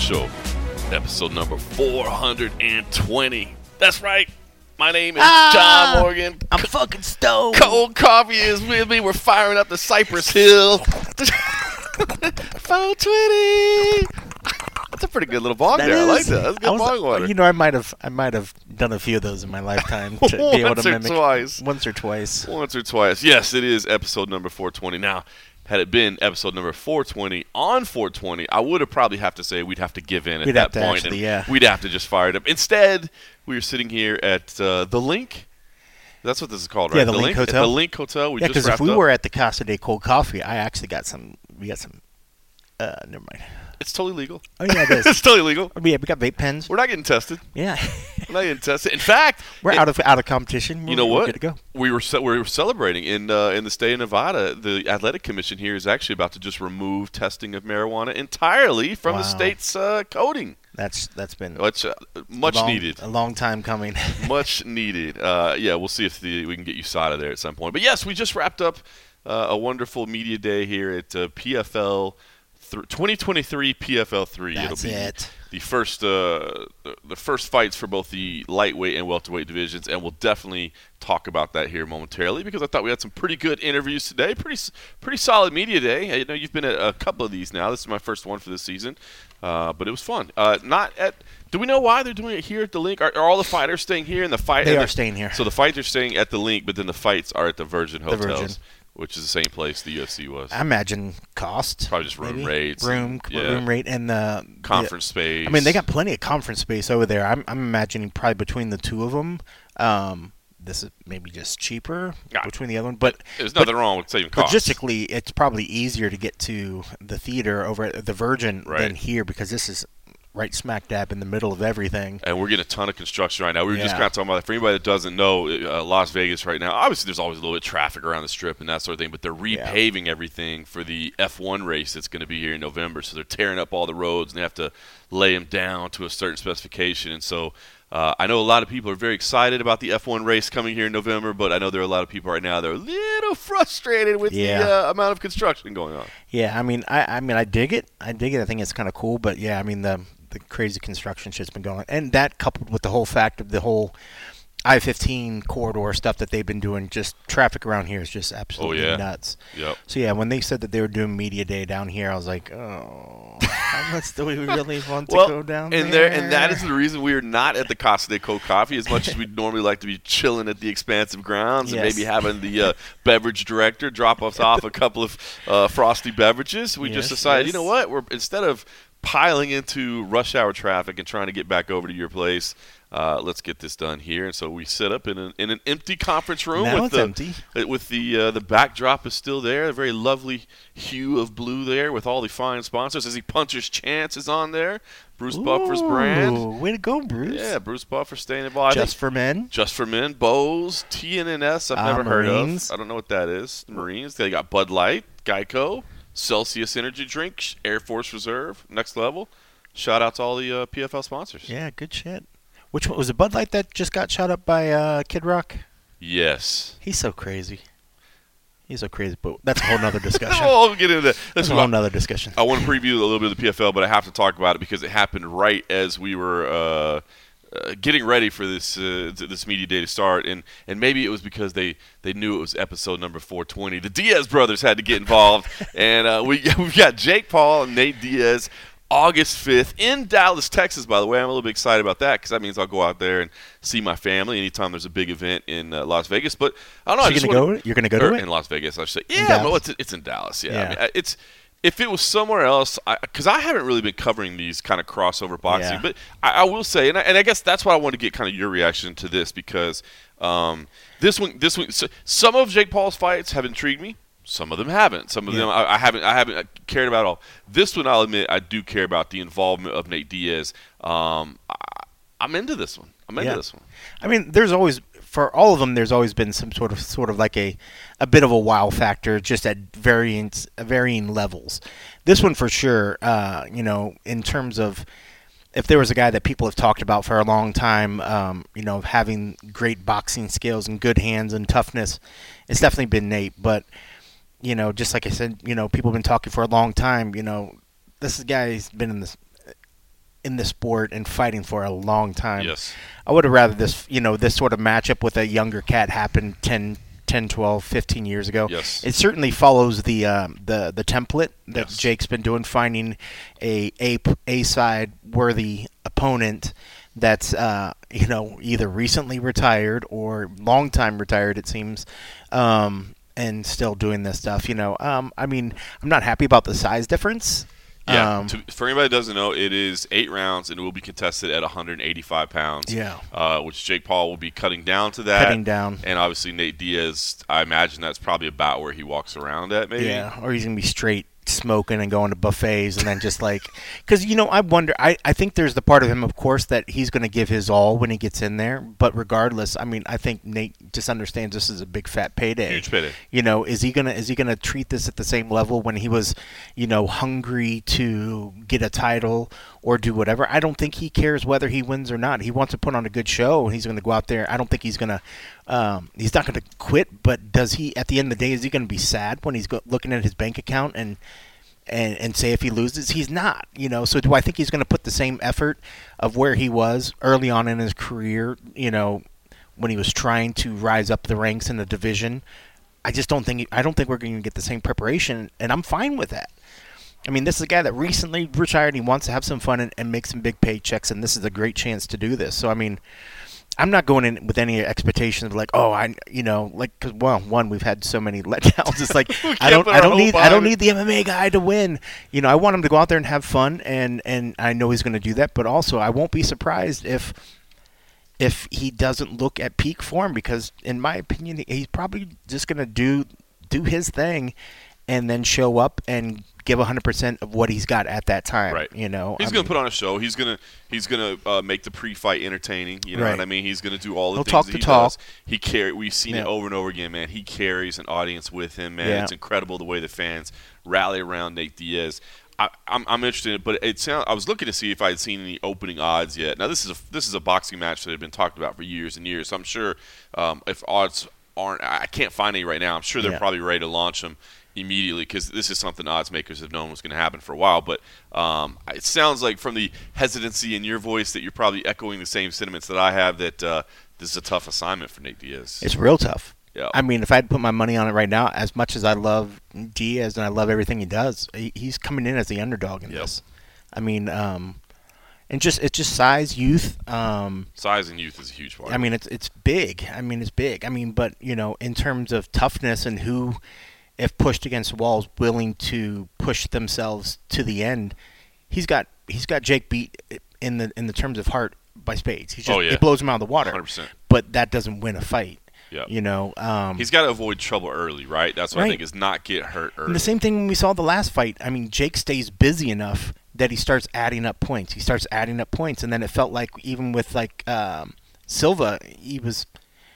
Show, episode number 420. That's right. My name is John Morgan. I'm fucking stoned. Cold coffee is with me. We're firing up the Cypress Hill. 420. That's a pretty good little bong there. I like that. That's good bong water. You know, I might have done a few of those in my lifetime to be able to mimic. Once or twice. Once or twice. Yes, it is episode number 420. Now, had it been episode number 420 on 420, I would have probably have to say we'd have to give in at that point. We'd have to just fire it up. Instead, we were sitting here at the Link. That's what this is called, right? Yeah, the Link Hotel. At the Link Hotel. Yeah, because if we were at the Casa de Cold Coffee, I actually got some. We got some. Never mind. It's totally legal. Oh yeah, it is. It's totally legal. Oh, yeah, we got vape pens. We're not getting tested. Yeah. We're not getting tested. In fact, we're out of competition. You know what? We're good to go. We were celebrating in the state of Nevada. The Athletic Commission here is actually about to just remove testing of marijuana entirely from the state's coding. That's been much needed. A long time coming. Much needed. Yeah, we'll see if we can get you out of there at some point. But yes, we just wrapped up a wonderful media day here at PFL 2023 PFL 3. That's It'll be it. The first fights for both the lightweight and welterweight divisions, and we'll definitely talk about that here momentarily because I thought we had some pretty good interviews today. Pretty solid media day. I know you've been at a couple of these now. This is my first one for this season, but it was fun. Do we know why they're doing it here at the Link? Are all the fighters staying here? They are staying here. So the fights are staying at the Link, but then the fights are at the Virgin Hotels. The Virgin. Which is the same place the UFC was. I imagine cost. Probably just room rates. Room rate and the conference space. I mean, they got plenty of conference space over there. I'm imagining probably between the two of them, this is maybe just cheaper between the other one. But there's nothing wrong with saving costs. Logistically, it's probably easier to get to the theater over at the Virgin than here because this is right smack dab in the middle of everything. And we're getting a ton of construction right now. We were just kind of talking about that. For anybody that doesn't know, Las Vegas right now, obviously there's always a little bit of traffic around the Strip and that sort of thing, but they're repaving everything for the F1 race that's going to be here in November. So they're tearing up all the roads, and they have to lay them down to a certain specification. And so I know a lot of people are very excited about the F1 race coming here in November, but I know there are a lot of people right now that are a little frustrated with the amount of construction going on. Yeah, I mean, I dig it. I think it's kind of cool, but yeah, I mean the crazy construction shit's been going on. And that coupled with the whole fact of the whole I-15 corridor stuff that they've been doing, just traffic around here is just absolutely nuts. Yep. So, yeah, when they said that they were doing Media Day down here, I was like, oh, how much do we really want to go down there? And that is the reason we are not at the Casa de Cold Coffee as much as we'd normally like to be chilling at the expansive grounds and maybe having the beverage director drop us off a couple of frosty beverages. We just decided, you know what, instead of piling into rush hour traffic and trying to get back over to your place, let's get this done here. And so we set up in an empty conference room. Now it's empty. With the backdrop is still there, a very lovely hue of blue there with all the fine sponsors. As Puncher's Chance is on there. Bruce Buffer's brand. Way to go, Bruce. Yeah, Bruce Buffer staying involved. Just for Men. Just for Men. Bose. TNNS I've never heard of. I don't know what that is. Marines. They got Bud Light. Geico. Celsius Energy Drink, Air Force Reserve, Next Level. Shout out to all the PFL sponsors. Yeah, good shit. Which one was it? Bud Light that just got shot up by Kid Rock? Yes. He's so crazy. But that's a whole nother discussion. We'll get into that. That's a whole nother discussion. I want to preview a little bit of the PFL, but I have to talk about it because it happened right as we were getting ready for this media day to start, and maybe it was because they knew it was episode number 420. The Diaz brothers had to get involved, and we've got Jake Paul and Nate Diaz August 5th in Dallas, Texas, by the way. I'm a little bit excited about that because that means I'll go out there and see my family anytime there's a big event in Las Vegas. But I don't know. You're going to go to it? In Las Vegas, I should say. Yeah, well, it's in Dallas, yeah. I mean, if it was somewhere else, because I haven't really been covering these kind of crossover boxing, but I will say, and I guess that's why I wanted to get kind of your reaction to this, because this one, so some of Jake Paul's fights have intrigued me. Some of them haven't. Some of them I haven't cared about at all. This one, I'll admit, I do care about the involvement of Nate Diaz. I'm into this one. I mean, there's always, for all of them, there's always been some sort of like a bit of a wow factor, just at varying levels. This one for sure, in terms of if there was a guy that people have talked about for a long time, having great boxing skills and good hands and toughness, it's definitely been Nate. But just like I said, people have been talking for a long time. This guy's been in this in the sport and fighting for a long time. Yes. I would have rather this this sort of matchup with a younger cat happen 10, 12, 15 years ago. Yes. It certainly follows the template that Yes. Jake's been doing, finding a side worthy opponent that's either recently retired or long time retired, it seems, and still doing this stuff. I mean, I'm not happy about the size difference. Yeah, for anybody that doesn't know, it is 8 rounds and it will be contested at 185 pounds. Yeah. Which Jake Paul will be cutting down to that. Cutting down. And obviously Nate Diaz, I imagine that's probably about where he walks around at, maybe. Yeah, or he's going to be straight smoking and going to buffets and then just like because I wonder I think there's the part of him, of course, that he's going to give his all when he gets in there, but regardless, I mean, I think Nate just understands this is a big fat payday. Huge payday. Is he gonna treat this at the same level when he was hungry to get a title or do whatever? I don't think he cares whether he wins or not. He wants to put on a good show and he's going to go out there. I don't think he's not going to quit, but does he, at the end of the day, is he going to be sad when he's looking at his bank account and say if he loses? He's not, So do I think he's going to put the same effort of where he was early on in his career, when he was trying to rise up the ranks in the division? I don't think we're going to get the same preparation, and I'm fine with that. I mean, this is a guy that recently retired. He wants to have some fun and make some big paychecks, and this is a great chance to do this. So, I mean, I'm not going in with any expectations of like, because one, we've had so many letdowns. It's like I don't need the MMA guy to win. I want him to go out there and have fun, and I know he's going to do that. But also, I won't be surprised if he doesn't look at peak form, because in my opinion, he's probably just going to do his thing, and then show up and give 100% of what he's got at that time. Right. He's going to put on a show. He's going to make the pre-fight entertaining. You know what I mean? He's going to do all the things that he does. We've seen it over and over again, man. He carries an audience with him, man. Yeah. It's incredible the way the fans rally around Nate Diaz. I'm interested in it, but I was looking to see if I had seen any opening odds yet. Now this is a boxing match that had been talked about for years and years. So I'm sure if odds aren't, I can't find any right now. I'm sure they're probably ready to launch them immediately, because this is something odds makers have known was going to happen for a while. But it sounds like from the hesitancy in your voice that you're probably echoing the same sentiments that I have, that this is a tough assignment for Nate Diaz. It's real tough. Yeah. I mean, if I had to put my money on it right now, as much as I love Diaz and I love everything he does, he's coming in as the underdog in this. I mean, and it's just size, youth. Size and youth is a huge part. I mean, it's big. It's big. but in terms of toughness and who, if pushed against the wall, is willing to push themselves to the end, he's got Jake beat in the terms of heart by spades. He blows him out of the water. 100%. But that doesn't win a fight. Yep. He's got to avoid trouble early, right? That's what I think, is not get hurt early. And the same thing when we saw the last fight. I mean, Jake stays busy enough that he starts adding up points. And then it felt like even with Silva, it was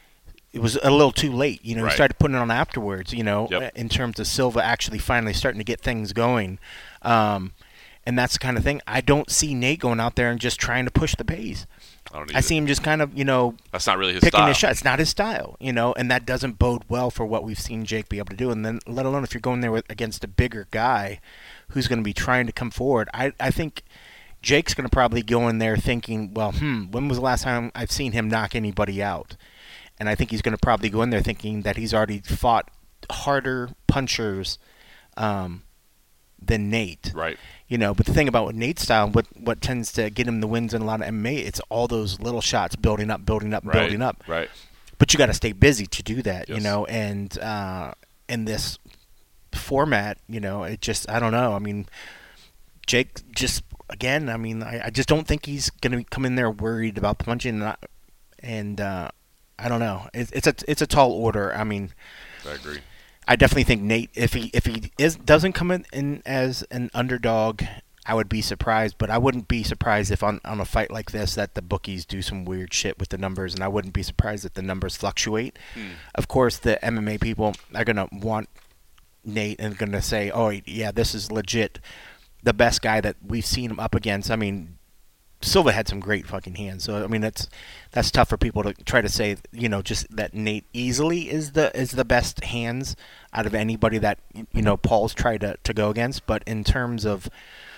a little too late. He started putting it on afterwards. In terms of Silva actually finally starting to get things going. And that's the kind of thing. I don't see Nate going out there and just trying to push the pace. I see him just kind of, that's not really his picking style. His shot. It's not his style, and that doesn't bode well for what we've seen Jake be able to do. And then, let alone if you're going there against a bigger guy who's going to be trying to come forward. I think Jake's going to probably go in there thinking, well, when was the last time I've seen him knock anybody out? And I think he's going to probably go in there thinking that he's already fought harder punchers than Nate. Right. But the thing about Nate's style, what tends to get him the wins in a lot of MMA, it's all those little shots building up. Right. But you got to stay busy to do that, Yes. And in this format, it just, I don't know. I mean, Jake just, again, I just don't think he's going to come in there worried about punching, and I don't know. It's a tall order. I agree. I definitely think Nate, if he doesn't come in as an underdog, I would be surprised. But I wouldn't be surprised if on a fight like this that the bookies do some weird shit with the numbers, and I wouldn't be surprised if the numbers fluctuate. Of course, the MMA people are gonna want Nate and going to say, "Oh yeah, this is legit, the best guy that we've seen him up against." Silva had some great fucking hands, so that's tough for people to try to say, just that Nate easily is the best hands out of anybody that Paul's tried to go against. But in terms of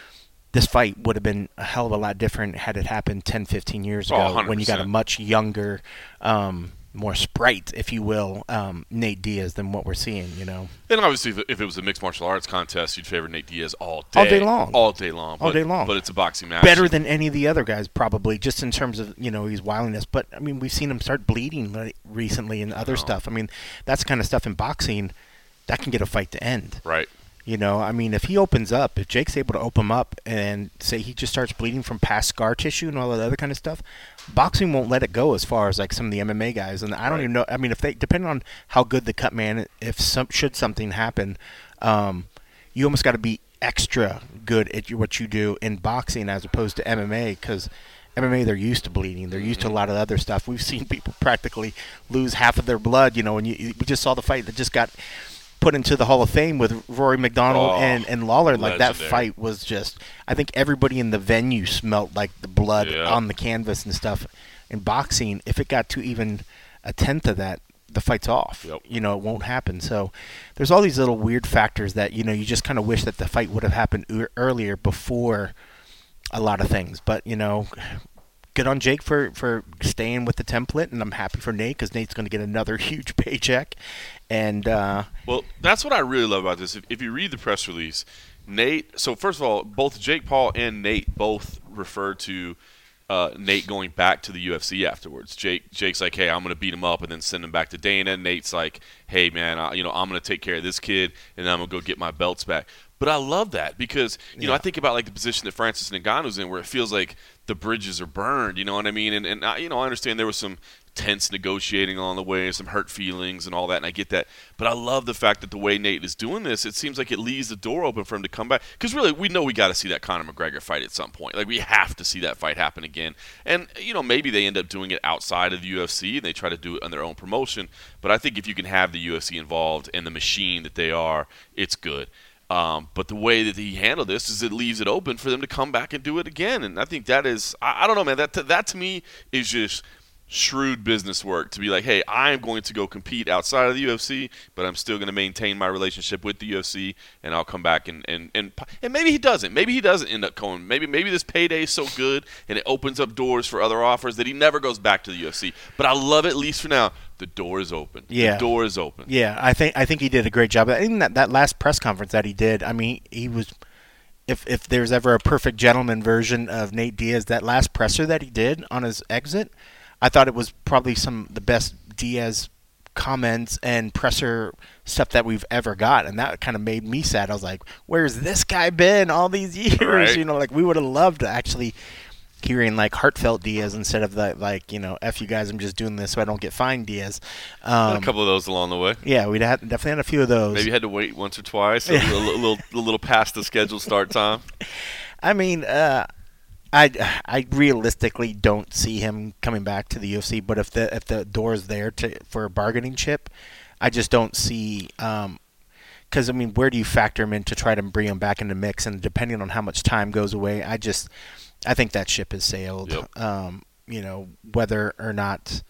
this fight would have been a hell of a lot different had it happened 10, 15 years ago, when you got a 100%. much younger, more sprite, if you will, Nate Diaz than what we're seeing, you know. And obviously, if it was a mixed martial arts contest, you'd favor Nate Diaz all All day. day long. All day long. All day long. But it's a boxing match. Better than any of the other guys, probably, just in terms of, you know, his wildness. But, I mean, we've seen him start bleeding recently and other stuff. I mean, that's the kind of stuff in boxing that can get a fight to end. Right. You know, I mean, if he opens up, if Jake's able to open him up and say he just starts bleeding from past scar tissue and all that other kind of stuff, boxing won't let it go as far as like some of the MMA guys. And I don't even know. I mean, if they, depending on how good the cut man, should something happen, you almost got to be extra good at what you do in boxing as opposed to MMA, because MMA, they're used to bleeding. They're used to a lot of other stuff. We've seen people practically lose half of their blood. You know, and we just saw the fight that just got put into the Hall of Fame with Rory McDonald and Lawler. Like, that fight was just, I think everybody in the venue smelled like the blood on the canvas and stuff. In boxing, if it got to even a tenth of that, the fight's off. Yep. You know, it won't happen. So there's all these little weird factors that, you know, you just kind of wish that the fight would have happened earlier before a lot of things. But, you know, good on Jake for staying with the template, and I'm happy for Nate because Nate's going to get another huge paycheck. And well, that's what I really love about this. If you read the press release, Nate. So first of all, both Jake Paul and Nate both refer to Nate going back to the UFC afterwards. Jake's like, hey, I'm going to beat him up and then send him back to Dana. Nate's like, hey, man, I'm going to take care of this kid and then I'm going to go get my belts back. But I love that because, you know, I think about like the position that Francis Ngannou's in where it feels like the bridges are burned, you know what I mean? And I understand there was some tense negotiating along the way, some hurt feelings and all that, and I get that. But I love the fact that the way Nate is doing this, it seems like it leaves the door open for him to come back. Because really, we know we got to see that Conor McGregor fight at some point. Like, we have to see that fight happen again. And, you know, maybe they end up doing it outside of the UFC and they try to do it on their own promotion. But I think if you can have the UFC involved and the machine that they are, it's good. But the way that he handled this is it leaves it open for them to come back and do it again. And I think that is, I don't know, man, that to me is just shrewd business work, to be like, hey, I am going to go compete outside of the UFC, but I'm still going to maintain my relationship with the UFC, and I'll come back and maybe he doesn't. Maybe he doesn't end up going. Maybe this payday is so good and it opens up doors for other offers that he never goes back to the UFC. But I love it, at least for now. The door is open. Yeah. The door is open. Yeah, I think he did a great job. Even that last press conference that he did, I mean, he was, if there's ever a perfect gentleman version of Nate Diaz, that last presser that he did on his exit, I thought it was probably some of the best Diaz comments and presser stuff that we've ever got, and that kind of made me sad. I was like, where's this guy been all these years? Right. You know, like, we would have loved to actually hearing like heartfelt Diaz instead of the, like, you know, F you guys, I'm just doing this so I don't get fined Diaz. Had a couple of those along the way. Yeah, we'd definitely had a few of those. Maybe you had to wait once or twice, a little past the scheduled start time. I mean, I realistically don't see him coming back to the UFC, but if the door is there for a bargaining chip, I just don't see. Because, I mean, where do you factor him in to try to bring him back in the mix? And depending on how much time goes away, I think that ship has sailed. Yep. You know, whether or not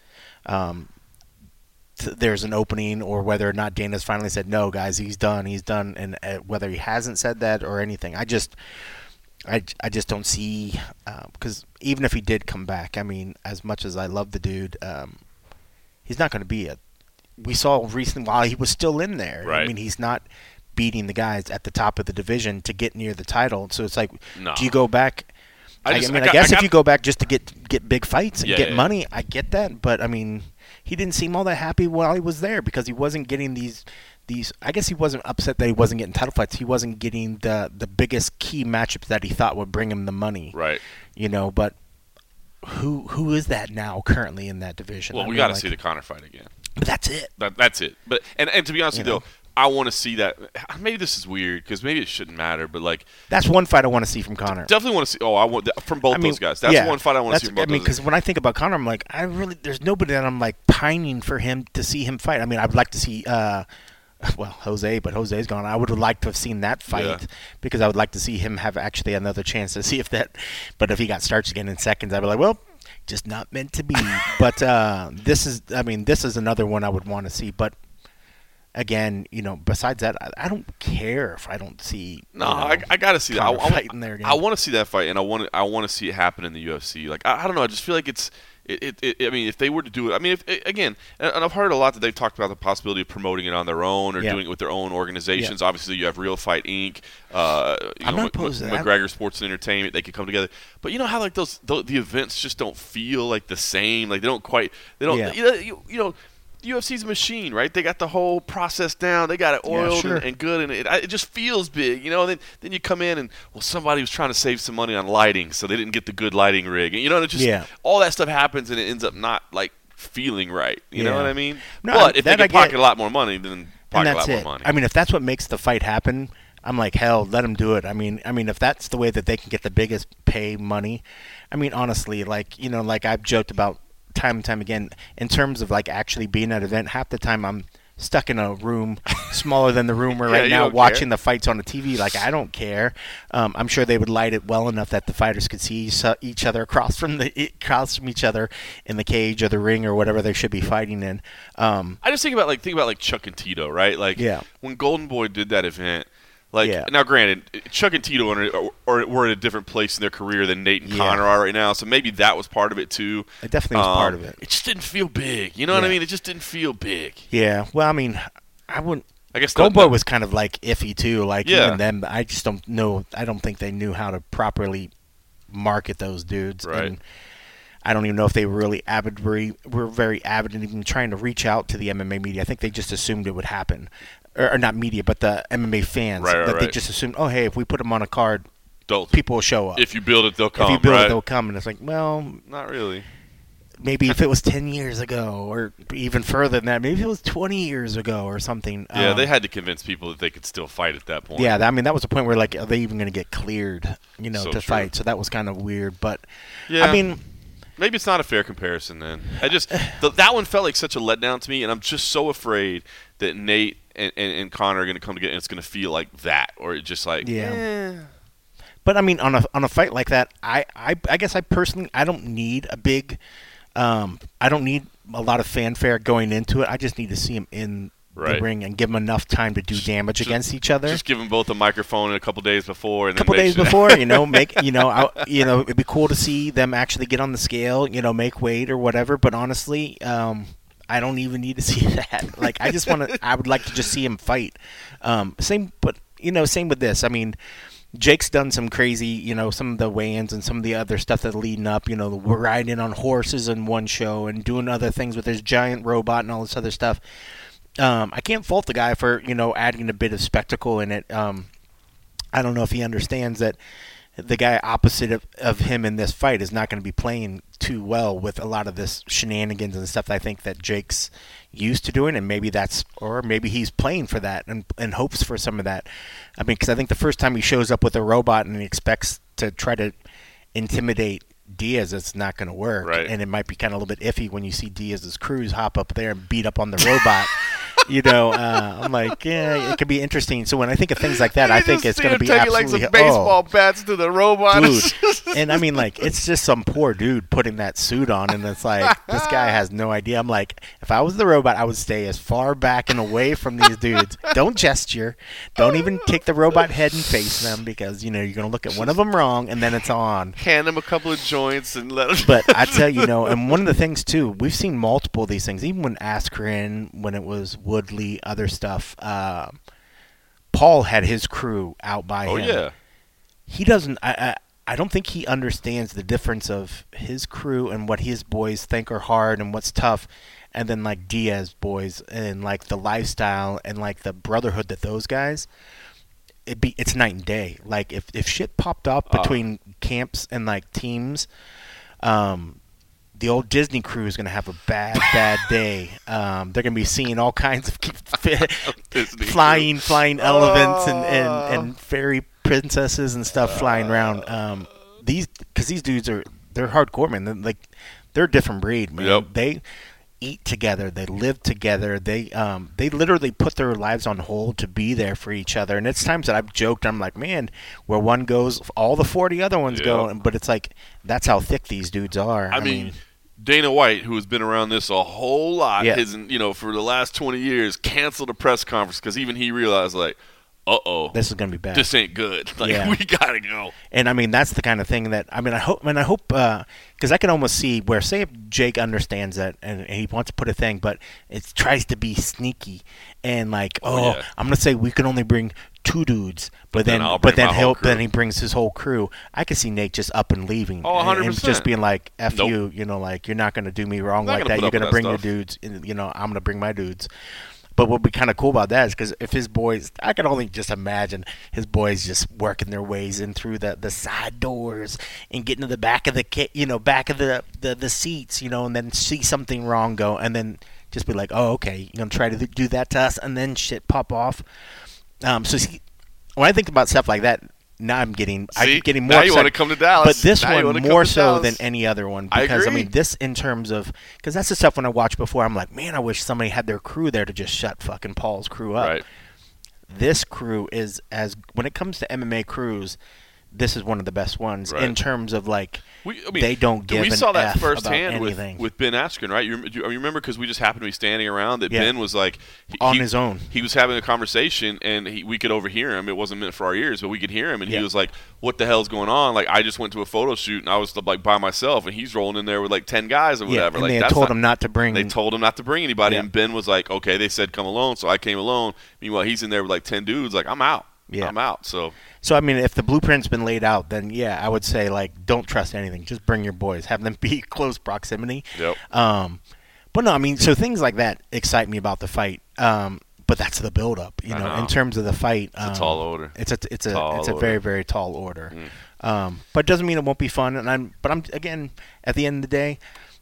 there's an opening, or whether or not Dana's finally said, no, guys, he's done, and whether he hasn't said that or anything, I just don't see, because even if he did come back, I mean, as much as I love the dude, he's not going to be we saw recently while he was still in there. Right. I mean, he's not beating the guys at the top of the division to get near the title. So it's like, No. Do you go back? I guess if you go back just to get big fights and get money, I get that. But, I mean, he didn't seem all that happy while he was there because he wasn't getting these. I guess he wasn't upset that he wasn't getting title fights. He wasn't getting the biggest key matchups that he thought would bring him the money. Right. You know, but who is that now currently in that division? Well, we got to see the Conor fight again. But that's it. That's it. But and to be honest with you, though, I want to see that. Maybe this is weird because maybe it shouldn't matter, but like that's one fight I want to see from Conor. Definitely want to see. Oh, I want from both those guys. That's one fight I want to see from both. I mean, because when I think about Conor, I'm like, there's nobody that I'm like pining for him to see him fight. I mean, I'd like to see. Jose, but Jose's gone. I would have liked to have seen that fight because I would like to see him have actually another chance to see if that. But if he got starched again in seconds, I'd be like, well, just not meant to be. But this is another one I would want to see. But again, besides that, I don't care if I don't see. No, I got to see that. Conor fighting there again. I want to see that fight, and I want to see it happen in the UFC. Like I don't know. I just feel like it's. I mean, if they were to do it, I mean, again, and I've heard a lot that they've talked about the possibility of promoting it on their own or doing it with their own organizations. Yeah. Obviously, you have Real Fight Inc. I'm not opposed to that. McGregor Sports and Entertainment. They could come together, but you know how like the events just don't feel like the same. Like they don't quite. They don't. Yeah. You know. UFC's a machine, right? They got the whole process down. They got it oiled and good, and it just feels big, Then you come in and somebody was trying to save some money on lighting, so they didn't get the good lighting rig, and it just all that stuff happens, and it ends up not like feeling right. You know what I mean? No, but if they can pocket a lot more money, then pocket a lot more money. I mean, if that's what makes the fight happen, I'm like, hell, let them do it. I mean, if that's the way that they can get the biggest pay money, I mean, honestly, like I've joked about time and time again, in terms of like actually being at an event, half the time I'm stuck in a room smaller than the room we're right now watching the fights on the TV. Like, I don't care. I'm sure they would light it well enough that the fighters could see each other across from each other in the cage or the ring or whatever they should be fighting in. I just think about Chuck and Tito, right? Like when Golden Boy did that event. Now, granted, Chuck and Tito were in a different place in their career than Nate and Conor are right now, so maybe that was part of it too. It definitely was part of it. It just didn't feel big. You know what I mean? It just didn't feel big. Yeah. Well, I mean, I wouldn't. I guess Golden Boy was kind of like iffy too. Like even them, I just don't know. I don't think they knew how to properly market those dudes. Right. And I don't even know if they were really were very avid in even trying to reach out to the MMA media. I think they just assumed it would happen. Or not media, but the MMA fans. They just assumed, oh, hey, if we put them on a card, people will show up. If you build it, they'll come. If you build it, they'll come. And it's like, well, not really. Maybe if it was 10 years ago or even further than that, maybe it was 20 years ago or something. Yeah, they had to convince people that they could still fight at that point. Yeah, I mean, that was the point where, like, are they even going to get cleared, to fight? So that was kind of weird. But, I mean, maybe it's not a fair comparison then. That one felt like such a letdown to me, and I'm just so afraid that Nate and Conor are going to come together and it's going to feel like that, or just like But I mean, on a fight like that, I guess I personally don't need a big, I don't need a lot of fanfare going into it. I just need to see him in the ring and give them enough time to do damage against each other. Just give them both a microphone a couple days before, and it'd be cool to see them actually get on the scale, make weight or whatever. But honestly, I don't even need to see that. Like, I would like to just see him fight. Same with this. I mean, Jake's done some crazy, some of the weigh-ins and some of the other stuff that's leading up, we're riding on horses in one show and doing other things with his giant robot and all this other stuff. I can't fault the guy for, adding a bit of spectacle in it. I don't know if he understands that the guy opposite of him in this fight is not going to be playing too well with a lot of this shenanigans and stuff I think that Jake's used to doing, and maybe he's playing for that and hopes for some of that. I mean, because I think the first time he shows up with a robot and he expects to try to intimidate Diaz, it's not going to work. Right. And it might be kind of a little bit iffy when you see Diaz's crews hop up there and beat up on the robot. I'm like, yeah, it could be interesting. So when I think of things like that, I think it's going to be absolutely like some baseball bats to the robot, dude. And I mean, like, it's just some poor dude putting that suit on, and it's like this guy has no idea. I'm like, if I was the robot, I would stay as far back and away from these dudes. Don't gesture. Don't even take the robot head and face them, because you're going to look at one of them wrong, and then it's on. Hand them a couple of joints and let them. But I tell you, and one of the things too, we've seen multiple of these things. Even when Askren, when it was Woodley, other stuff. Paul had his crew out by him. Oh yeah. He doesn't. I don't think he understands the difference of his crew and what his boys think are hard and what's tough, and then like Diaz boys and like the lifestyle and like the brotherhood that those guys. It's night and day. Like if shit popped up between camps and like teams, the old Disney crew is going to have a bad day. They're going to be seeing all kinds of flying elephants and fairy princesses and stuff flying around. Because these dudes they're hardcore, man. They're a different breed, man. Yep. They eat together, they live together, they literally put their lives on hold to be there for each other. And it's times that I've joked, I'm like, man, where one goes, all the 40 other ones go. But it's like, that's how thick these dudes are. I mean Dana White, who has been around this a whole lot, Yeah. hasn't, for the last 20 years, canceled a press conference because even he realized, like, This is gonna be bad. this ain't good. Like, Yeah. we gotta go. And I mean, that's the kind of thing that I hope, because I can almost see where, say, if Jake understands that and he wants to put a thing, but it tries to be sneaky and like, yeah. I'm gonna say we can only bring 2 dudes, but then then I'll bring my whole crew. then he brings his whole crew. I could see Nate just up and leaving, Oh, 100%. and just being like, "F Nope. you," like you're not gonna do me wrong Not like gonna that. put You're up with gonna that bring your stuff. dudes, and I'm gonna bring my dudes. But what would be kind of cool about that is because if his boys, I can only just imagine his boys just working their ways in through the side doors and getting to the back of back of the seats, and then see something wrong go, and then just be like, oh, okay, you're gonna try to do that to us, and then shit pop off. When I think about stuff like that, now I'm getting more. Now you want to come to Dallas. But this Now you one wanna more come to so Dallas. than any other one I because agree. this in terms of because that's the stuff when I watched before I'm like, man, I wish somebody had their crew there to just shut fucking Paul's crew up. Right. This crew is when it comes to MMA crews, this is one of the best ones Right. in terms of like We don't give we an saw that F firsthand about anything. with Ben Askren, right? You remember because we just happened to be standing around that Yeah. Ben was like On his own. He was having a conversation and we could overhear him. It wasn't meant for our ears, but we could hear him, and Yeah. he was like, "What the hell's going on?" Like, I just went to a photo shoot and I was like by myself, and he's rolling in there with like 10 guys or Yeah, whatever. and Like, they had that's told him not to bring. They told him not to bring anybody, Yeah. and Ben was like, "Okay." They said come alone, so I came alone. Meanwhile, he's in there with like 10 dudes. Like, I'm out. Yeah. I'm out. So So I mean, if the blueprint's been laid out, then yeah, I would say like don't trust anything. Just bring your boys. Have them be close proximity. Yep. But no, I mean, so things like that excite me about the fight. But that's the build up, I know. in terms of the fight. It's a tall order. It's a Tall it's a order. very very tall order. But it doesn't mean it won't be fun. And I'm again at the end of the day,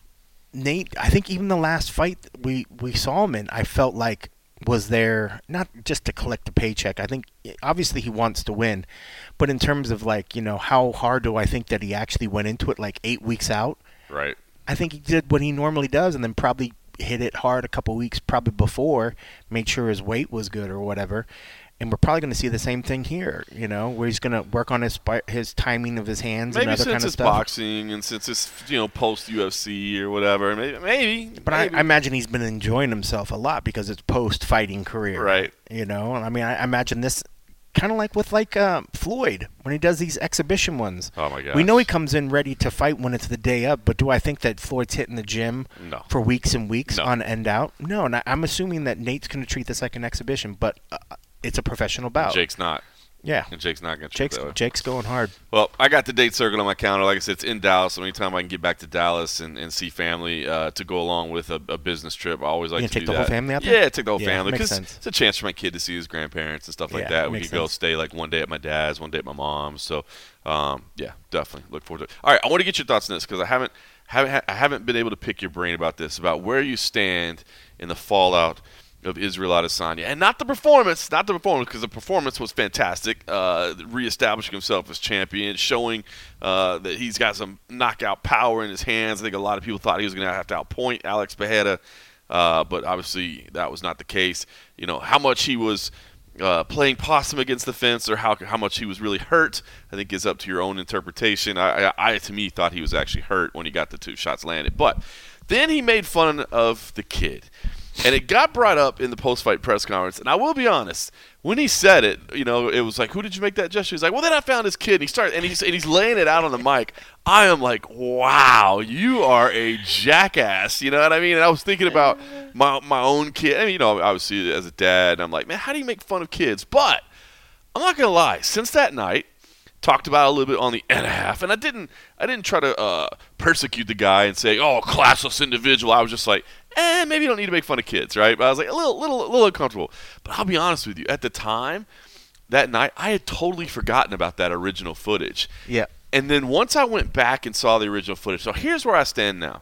Nate. I think even the last fight we saw him in, I felt like was there not just to collect a paycheck. I think obviously he wants to win, but in terms of like how hard do I think that he actually went into it like 8 weeks out. right. I think he did what he normally does, and then probably hit it hard a couple weeks probably before, made sure his weight was good or whatever. And we're probably going to see the same thing here, where he's going to work on his timing of his hands Maybe and other since kind of it's stuff. boxing and since it's post UFC or whatever, maybe. But I imagine he's been enjoying himself a lot because it's post fighting career, Right. And I mean, I imagine this kind of like with Floyd when he does these exhibition ones. Oh my gosh. We know he comes in ready to fight when it's the day up, but do I think that Floyd's hitting the gym No. for weeks and weeks No. on end out? No, and I'm assuming that Nate's going to treat this like an exhibition, but it's a professional bout. Jake's not. Yeah. And Jake's not going to treat it that way. Jake's going hard. Well, I got the date circled on my calendar. Like I said, it's in Dallas. So anytime I can get back to Dallas and see family to go along with a business trip, I always like You to gonna do take the that. whole family out there? Yeah, take the whole Yeah, family makes because sense. it's a chance for my kid to see his grandparents and stuff like Yeah, that. We makes could go sense. stay like one day at my dad's, one day at my mom's. So, yeah, definitely look forward to it. All right, I want to get your thoughts on this because I haven't been able to pick your brain about this, about where you stand in the fallout of Israel Adesanya, and not the performance, because the performance was fantastic, reestablishing himself as champion, showing that he's got some knockout power in his hands. I think a lot of people thought he was going to have to outpoint Alex Pereira, but obviously that was not the case. How much he was playing possum against the fence, or how much he was really hurt, I think is up to your own interpretation. I to me thought he was actually hurt when he got the 2 shots landed, but then he made fun of the kid. And it got brought up in the post-fight press conference. And I will be honest, when he said it, it was like, "Who did you make that gesture?" He's like, "Well, then I found his kid." And he's laying it out on the mic. I am like, "Wow, you are a jackass." You know what I mean? And I was thinking about my own kid. I mean, obviously as a dad, I'm like, man, how do you make fun of kids? But I'm not gonna lie. Since that night, talked about it a little bit on the and a half, and I didn't try to persecute the guy and say, "Oh, classless individual." I was just like, maybe you don't need to make fun of kids, right? But I was like a little uncomfortable. But I'll be honest with you, at the time, that night, I had totally forgotten about that original footage. Yeah. And then once I went back and saw the original footage, so here's where I stand now.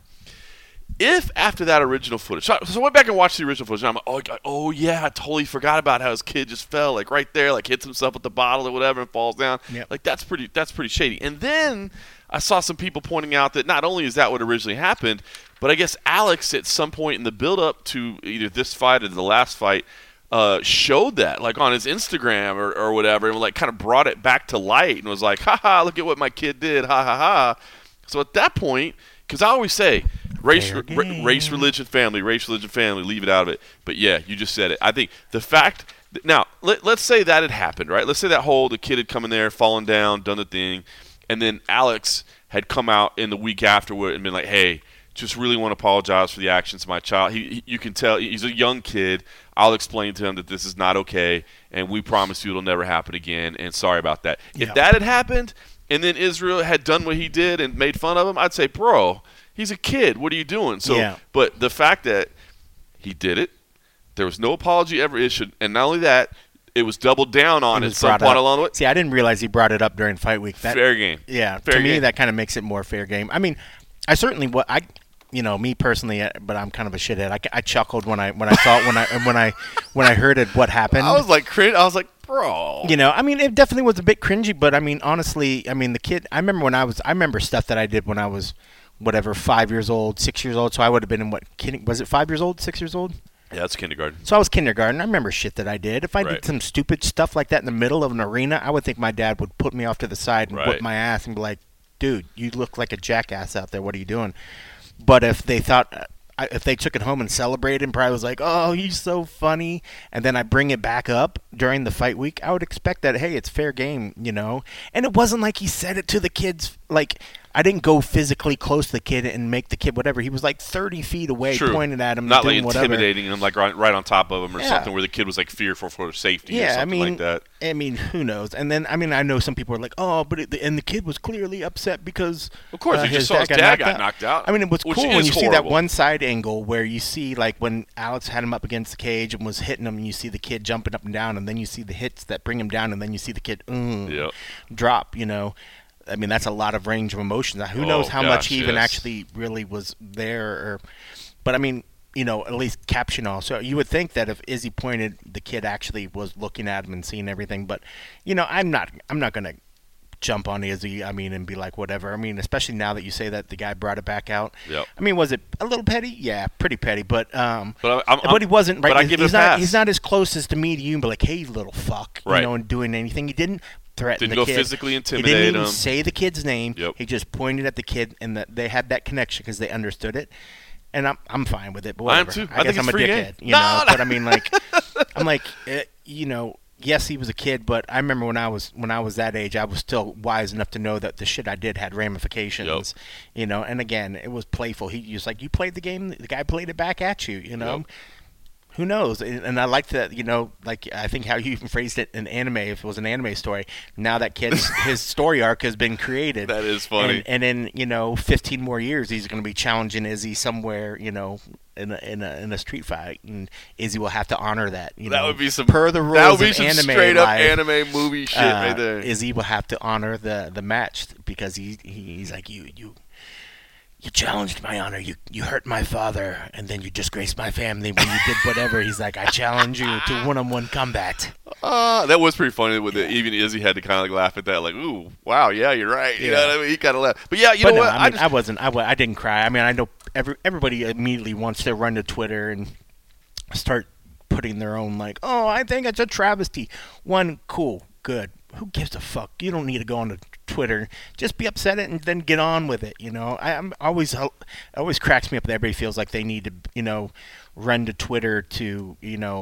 If after that original footage, so I went back and watched the original footage, and I'm like, oh yeah, I totally forgot about how his kid just fell, like right there, like hits himself with the bottle or whatever and falls down. Yep. Like that's pretty shady. And then I saw some people pointing out that not only is that what originally happened, but I guess Alex at some point in the build-up to either this fight or the last fight showed that, like on his Instagram or whatever, and like kind of brought it back to light and was like, haha, look at what my kid did, ha ha ha. So at that point, because I always say, Race, Fair game. race, religion, family. Race, religion, family. Leave it out of it. But yeah, you just said it. I think the fact now, let's say that had happened, right? Let's say the kid had come in there, fallen down, done the thing, and then Alex had come out in the week afterward and been like, "Hey, just really want to apologize for the actions of my child. You can tell he's a young kid. I'll explain to him that this is not okay, and we promise you it'll never happen again, and sorry about that." Yeah. If that had happened, and then Israel had done what he did and made fun of him, I'd say, bro, he's a kid. What are you doing? So, Yeah. But the fact that he did it, there was no apology ever issued, and not only that, it was doubled down on at some point along the way. See, I didn't realize he brought it up during fight week. Fair game. Yeah, Fair to me game. that kind of makes it more fair game. I mean, I certainly me personally, but I'm kind of a shithead. I chuckled when I saw it, when I heard it what happened. I was like, cringe. I was like, bro. I mean, it definitely was a bit cringy, but I mean, honestly, I mean, the kid. I remember stuff that I did when I was, whatever, 5 years old, 6 years old. So I would have been in was it 5 years old, 6 years old? Yeah, that's kindergarten. So I was kindergarten. I remember shit that I did. If I Right. did some stupid stuff like that in the middle of an arena, I would think my dad would put me off to the side and whip Right. my ass and be like, "Dude, you look like a jackass out there. What are you doing?" But if they if they took it home and celebrated and probably was like, "Oh, he's so funny," and then I bring it back up during the fight week, I would expect that, hey, it's fair game, And it wasn't like he said it to the kids. Like, I didn't go physically close to the kid and make the kid whatever. He was like 30 feet away, True. pointing at him, Not doing like whatever. intimidating him, like right on top of him or Yeah. something where the kid was like fearful for safety or Yeah, something like that. I mean, who knows? And then, I mean, I know some people are like, "Oh, but and the kid was clearly upset because Of course, he just saw his dad got knocked out. I mean, it was which cool when is you see that horrible. one side angle where you see like when Alex had him up against the cage and was hitting him, and you see the kid jumping up and down, and then you see the hits that bring him down, and then you see the kid Yep. drop. I mean, that's a lot of range of emotions. Who knows how much gosh, he even yes. actually really was there? But I mean, at least caption also. You would think that if Izzy pointed, the kid actually was looking at him and seeing everything. But I'm not gonna jump on Izzy. I mean, and be like whatever. I mean, especially now that you say that the guy brought it back out. Yep. I mean, was it a little petty? Yeah, pretty petty. But But he wasn't right. But I give it he's a not. pass. He's not as close as to me to you and be like, "Hey, you little fuck," Right. and doing anything. He didn't threaten Didn't the go kid. physically He intimidate didn't even him. say the kid's name. Yep. He just pointed at the kid, and that they had that connection because they understood it. And I'm fine with it. But I am whatever. too. I guess think I'm it's a free dickhead. game. No. But I mean, like, I'm like, yes, he was a kid, but I remember when I was that age, I was still wise enough to know that the shit I did had ramifications. And again, it was playful. He was like, "You played the game. The guy played it back at you." Yep. Who knows? And I like that, like I think how you even phrased it in anime, if it was an anime story, now that kid's his story arc has been created. That is funny. And in 15 more years, he's going to be challenging Izzy somewhere, in a street fight, and Izzy will have to honor that. That would be some per the That rules would be of some anime straight up life, anime movie shit right there. Izzy will have to honor the match because he's like you challenged my honor. You hurt my father, and then you disgraced my family when you did whatever. He's like, I challenge you to one-on-one combat. That was pretty funny. Even Izzy had to kind of like laugh at that, like, "Ooh, wow, yeah, you're right." You know what I mean? He kind of laughed. But yeah, you know what? I didn't cry. I mean, I know everybody immediately wants to run to Twitter and start putting their own like, "Oh, I think it's a travesty." One, cool, good. Who gives a fuck? You don't need to go on to Twitter. Just be upset and then get on with it. It always cracks me up that everybody feels like they need to, run to Twitter to,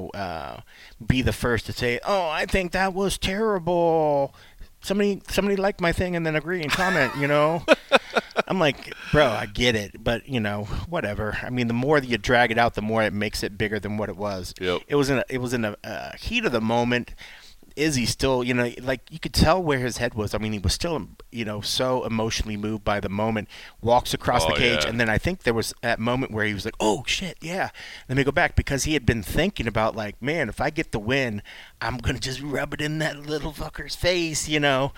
be the first to say, "Oh, I think that was terrible." Somebody liked my thing and then agree and comment. I'm like, bro, I get it, but whatever. I mean, the more that you drag it out, the more it makes it bigger than what it was. Yep. It was in a heat of the moment. Izzy still, like you could tell where his head was. I mean, he was still, so emotionally moved by the moment. Walks across the cage, yeah. and then I think there was that moment where he was like, "Oh shit, yeah." Let me go back because he had been thinking about like, man, if I get the win, I'm gonna just rub it in that little fucker's face,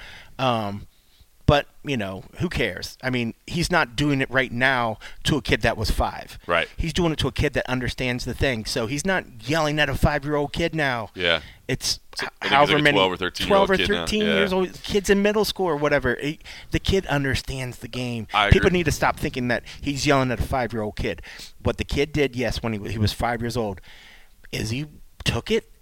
But, who cares? I mean, he's not doing it right now to a kid that was 5. Right. He's doing it to a kid that understands the thing. So he's not yelling at a 5-year-old kid now. Yeah. It's I think he's however like a many 12 or 13 12 or year old kid now. 13 Yeah. years old kids in middle school or whatever. The kid understands the game. I People agree. need to stop thinking that he's yelling at a 5-year-old kid. What the kid did, yes, when he was 5 years old, is he took it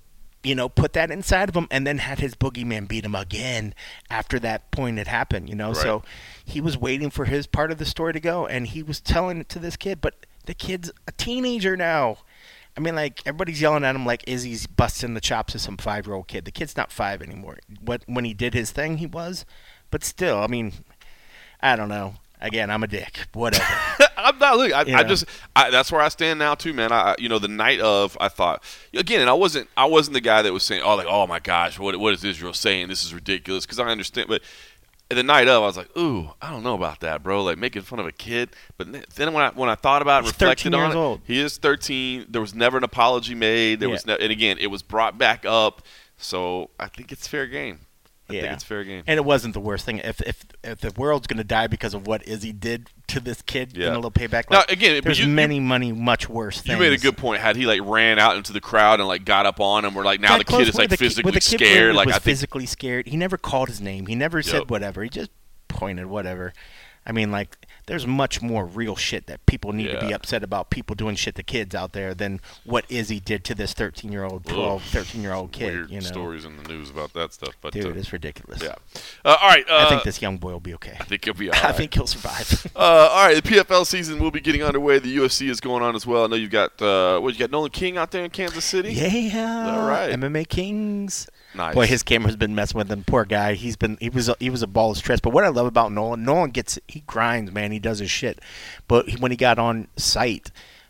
put that inside of him, and then had his boogeyman beat him again after that point had happened, Right. So he was waiting for his part of the story to go, and he was telling it to this kid, but the kid's a teenager now. I mean, like, everybody's yelling at him like Izzy's busting the chops of some 5-year-old kid. The kid's not 5 anymore. When he did his thing, he was. But still, I mean, I don't know. Again, I'm a dick. Whatever. I'm not. Look, that's where I stand now too, man. The night of, I thought again, and I wasn't the guy that was saying, oh my gosh, what is Israel saying? This is ridiculous, because I understand, but the night of, I was like, ooh, I don't know about that, bro. Like, making fun of a kid. But then when I thought about it, and reflected on it, old. he is 13. There was never an apology made. And again, it was brought back up. So I think it's fair game. I think it's fair game. And it wasn't the worst thing. If the world's going to die because of what Izzy did to this kid in a little payback, now, again, there's much worse things. You made a good point. Had he ran out into the crowd and got up on him, or now the kid is physically scared. Like, I think physically scared. He never called his name. He never said whatever. He just pointed whatever. I mean, like, there's much more real shit that people need to be upset about, people doing shit to kids out there, than what Izzy did to this 13-year-old kid. Weird stories in the news about that stuff. But, dude, it's ridiculous. Yeah. All right. I think this young boy will be okay. I think he'll be all right. I think he'll survive. All right. The PFL season will be getting underway. The UFC is going on as well. I know you've got, you got Nolan King out there in Kansas City? Yeah. All right. MMA Kings. Nice. Boy, his camera's been messing with him. Poor guy. He was a ball of stress. But what I love about Nolan he grinds, man. He does his shit. But when he got on site,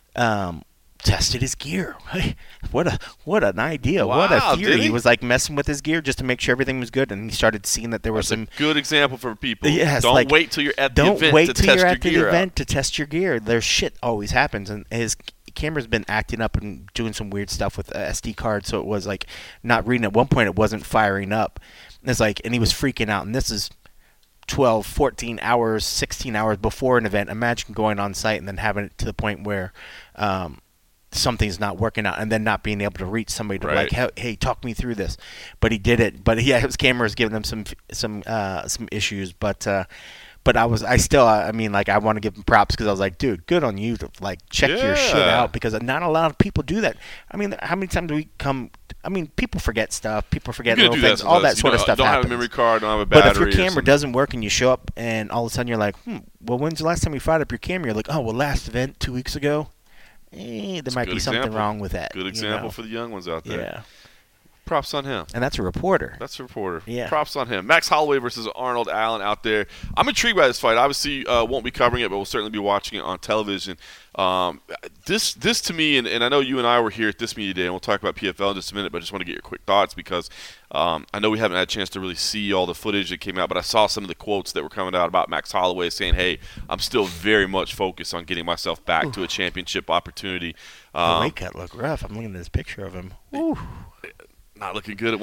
tested his gear. What an idea. Wow, what a theory. did he? He was messing with his gear just to make sure everything was good, and he started seeing that there was some a good example for people. Yes, don't wait till you're at the event Don't wait to till test you're your at the gear event out. to test your gear. There's shit always happens, and his camera's been acting up and doing some weird stuff with SD card, so it was not reading. At one point, it wasn't firing up. It's and he was freaking out, and this is 12, 14 hours, 16 hours before an event. Imagine going on site and then having it to the point where something's not working out, and then not being able to reach somebody to hey, talk me through this. But he did it. But his camera is giving him some issues. But I want to give him props, because I was like, dude, good on you to check your shit out, because not a lot of people do that. I mean, how many times do we come? I mean, people forget stuff. People forget little things. All that sort of stuff don't happens. Have a memory card, don't have a battery. But if your camera doesn't work and you show up and all of a sudden you're like, well, when's the last time you fired up your camera? You're like, oh, well, last event 2 weeks ago. There might be something wrong with that. Good example for the young ones out there. Yeah. Props on him. And that's a reporter. Yeah. Props on him. Max Holloway versus Arnold Allen out there. I'm intrigued by this fight. Obviously, won't be covering it, but we'll certainly be watching it on television. This to me, and I know you and I were here at this media day, and we'll talk about PFL in just a minute, but I just want to get your quick thoughts, because I know we haven't had a chance to really see all the footage that came out, but I saw some of the quotes that were coming out about Max Holloway saying, hey, I'm still very much focused on getting myself back to a championship opportunity. The weight cut looked rough. I'm looking at this picture of him. Ooh. Not looking good at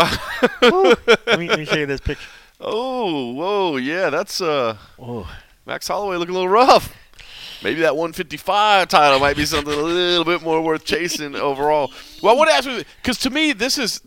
145. Let me show you this picture. Oh, whoa, yeah, that's Max Holloway looking a little rough. Maybe that 155 title might be something a little bit more worth chasing overall. Well, I want to ask you, because to me, this is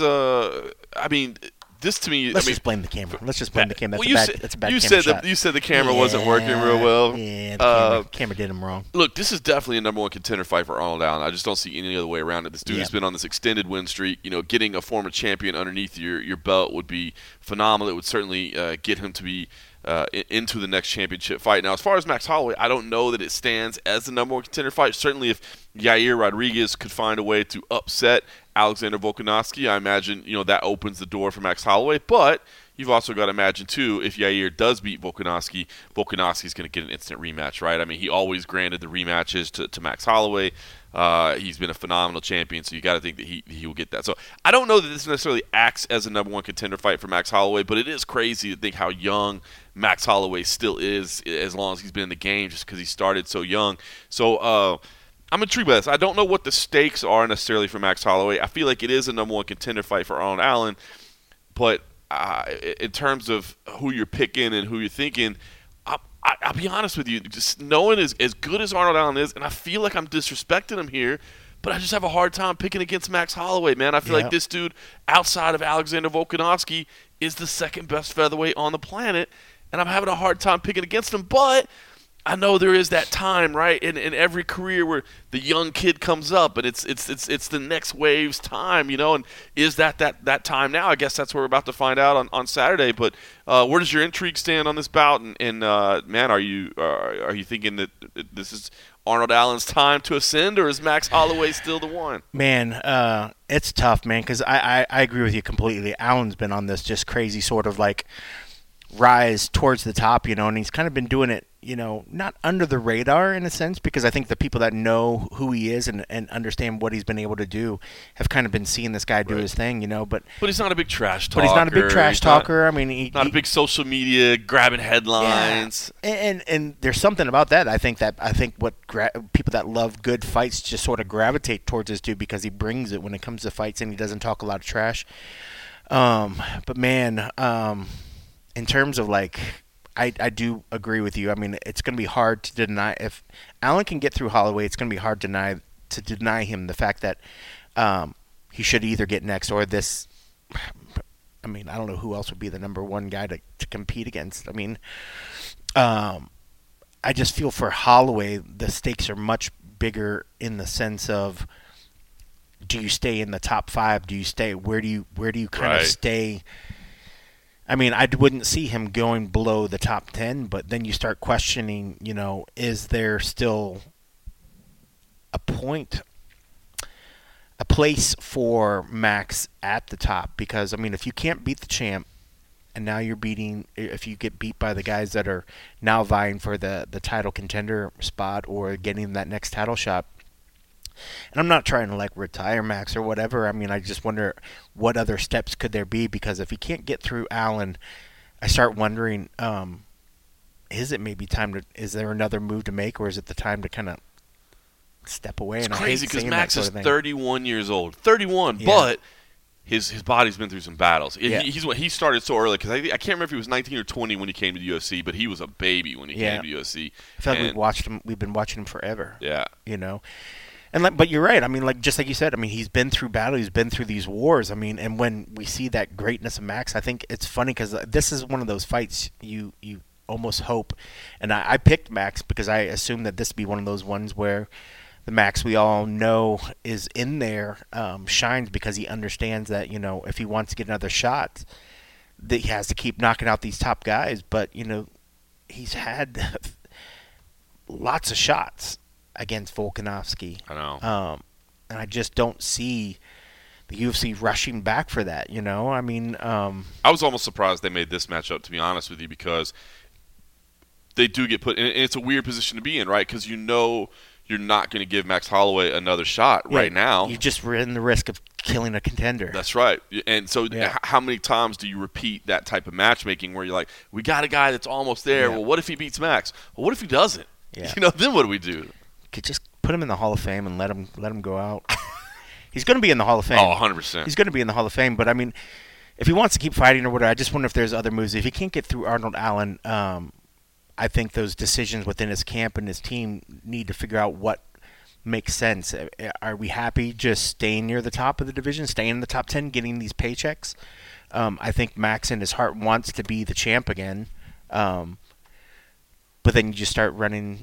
this to me. Let's just blame the camera. That's a bad camera shot. You said the camera wasn't working real well. Yeah, the camera did him wrong. Look, this is definitely a number one contender fight for Arnold Allen. I just don't see any other way around it. This dude has been on this extended win streak. Getting a former champion underneath your belt would be phenomenal. It would certainly get him to be into the next championship fight. Now, as far as Max Holloway, I don't know that it stands as the number one contender fight. Certainly, if Yair Rodriguez could find a way to upset Alexander Volkanovski, I imagine that opens the door for Max Holloway. But you've also got to imagine, too, if Yair does beat Volkanovski's going to get an instant rematch, right? I mean, he always granted the rematches to Max Holloway. He's been a phenomenal champion, so you got to think that he will get that. So I don't know that this necessarily acts as a number one contender fight for Max Holloway, but it is crazy to think how young Max Holloway still is, as long as he's been in the game, just because he started so young. So I'm intrigued by this. I don't know what the stakes are necessarily for Max Holloway. I feel like it is a number one contender fight for Arnold Allen, but in terms of who you're picking and who you're thinking, I'll be honest with you, just knowing as good as Arnold Allen is, and I feel like I'm disrespecting him here, but I just have a hard time picking against Max Holloway, man. I feel like this dude, outside of Alexander Volkanovski, is the second best featherweight on the planet, and I'm having a hard time picking against him. But I know there is that time, right, in every career where the young kid comes up, and it's the next wave's time, And is that time now? I guess that's what we're about to find out on Saturday. But where does your intrigue stand on this bout? And man, are you thinking that this is Arnold Allen's time to ascend, or is Max Holloway still the one? Man, it's tough, man, because I agree with you completely. Allen's been on this just crazy sort of like rise towards the top, and he's kind of been doing it, not under the radar in a sense, because I think the people that know who he is and understand what he's been able to do have kind of been seeing this guy do his thing, But he's not a big trash talker. But he's not a big trash talker. I mean, not a big social media grabbing headlines. Yeah. And there's something about that. I think what people that love good fights just sort of gravitate towards this dude because he brings it when it comes to fights and he doesn't talk a lot of trash. But man, in terms of like, I do agree with you. I mean, it's going to be hard to deny. If Allen can get through Holloway, it's going to be hard to deny him the fact that he should either get next or this. I mean, I don't know who else would be the number one guy to compete against. I mean, I just feel for Holloway, the stakes are much bigger in the sense of, do you stay in the top 5? Do you stay? Where do you kind of stay? I mean, I wouldn't see him going below the top 10, but then you start questioning, is there still a place for Max at the top? Because, I mean, if you can't beat the champ, and now if you get beat by the guys that are now vying for the title contender spot or getting that next title shot, and I'm not trying to like retire Max or whatever. I mean, I just wonder what other steps could there be, because if he can't get through Allen, I start wondering, is it maybe time to? Is there another move to make, or is it the time to kind of step away? It's crazy because Max is 31 years old, 31, but his body's been through some battles. He started so early because I can't remember if he was 19 or 20 when he came to the UFC, but he was a baby when he came to the UFC. I feel like we've been watching him forever. Yeah, But you're right. I mean, just like you said, I mean, he's been through battle. He's been through these wars. I mean, and when we see that greatness of Max, I think it's funny because this is one of those fights you almost hope. And I picked Max because I assumed that this would be one of those ones where the Max we all know is in there shines because he understands that, if he wants to get another shot, that he has to keep knocking out these top guys. But, he's had lots of shots against Volkanovski. I know. And I just don't see the UFC rushing back for that, I mean... I was almost surprised they made this matchup, to be honest with you, because they do get put... And it's a weird position to be in, right? Because you're not going to give Max Holloway another shot right now. You just run the risk of killing a contender. That's right. And so how many times do you repeat that type of matchmaking where you're like, we got a guy that's almost there. Well, what if he beats Max? Well, what if he doesn't? Yeah. Then what do we do? Could just put him in the Hall of Fame and let him go out. He's going to be in the Hall of Fame. Oh, 100%. He's going to be in the Hall of Fame. But, I mean, if he wants to keep fighting or whatever, I just wonder if there's other moves. If he can't get through Arnold Allen, I think those decisions within his camp and his team need to figure out what makes sense. Are we happy just staying near the top of the division, staying in the top 10, getting these paychecks? I think Max in his heart wants to be the champ again. But then you just start running,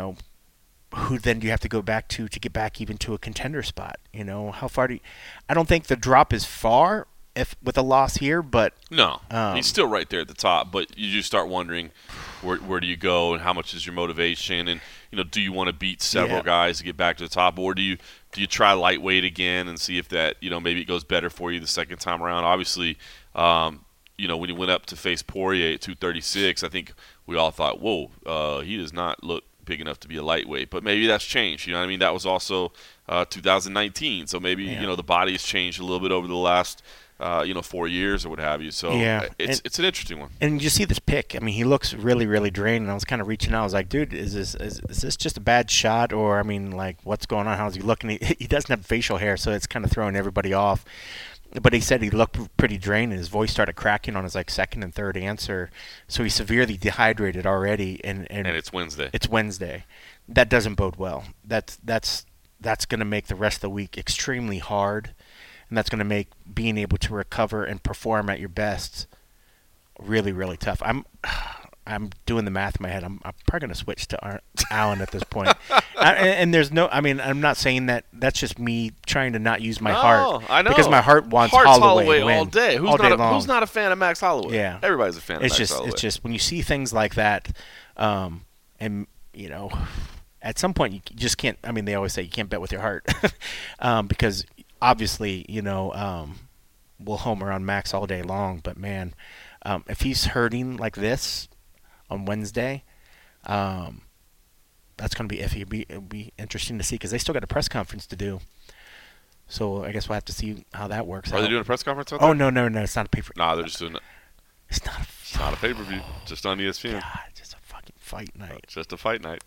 who then do you have to go back to get back even to a contender spot? How far do you... I don't think the drop is far with a loss here, but... No, he's still right there at the top, but you just start wondering where do you go and how much is your motivation, and do you want to beat several guys to get back to the top, or do you try lightweight again and see if that maybe it goes better for you the second time around? Obviously, when he went up to face Poirier at 236, I think we all thought, whoa, he does not look big enough to be a lightweight, but maybe that's changed. You know what I mean? That was also 2019, so maybe the body has changed a little bit over the last 4 years or what have you. So it's an interesting one. And you see this pick. I mean, he looks really, really drained. And I was kind of reaching out. I was like, dude, is this just a bad shot, or I mean, like, what's going on? How's he looking? He doesn't have facial hair, so it's kind of throwing everybody off. But he said he looked pretty drained, and his voice started cracking on his second and third answer. So he's severely dehydrated already. And it's Wednesday. It's Wednesday. That doesn't bode well. That's going to make the rest of the week extremely hard, and that's going to make being able to recover and perform at your best really, really tough. I'm I'm doing the math in my head. I'm probably going to switch to Allen at this point. And there's no. I mean, I'm not saying that. That's just me trying to not use my heart. I know. Because my heart wants Heart's Holloway to win all day. Who's not a fan of Max Holloway? Yeah, everybody's a fan of Max Holloway. It's just when you see things like that, and at some point you just can't. I mean, they always say you can't bet with your heart, because obviously we'll homer on Max all day long. But man, if he's hurting like this on Wednesday, that's going to be iffy. It'll be interesting to see because they still got a press conference to do. So I guess we'll have to see how that works. Are they doing a press conference out there? Oh no, it's not a pay-per-view. Nah, they're just doing it. It's not a pay-per-view. Just on ESPN. God, just a fucking fight night. Just a fight night.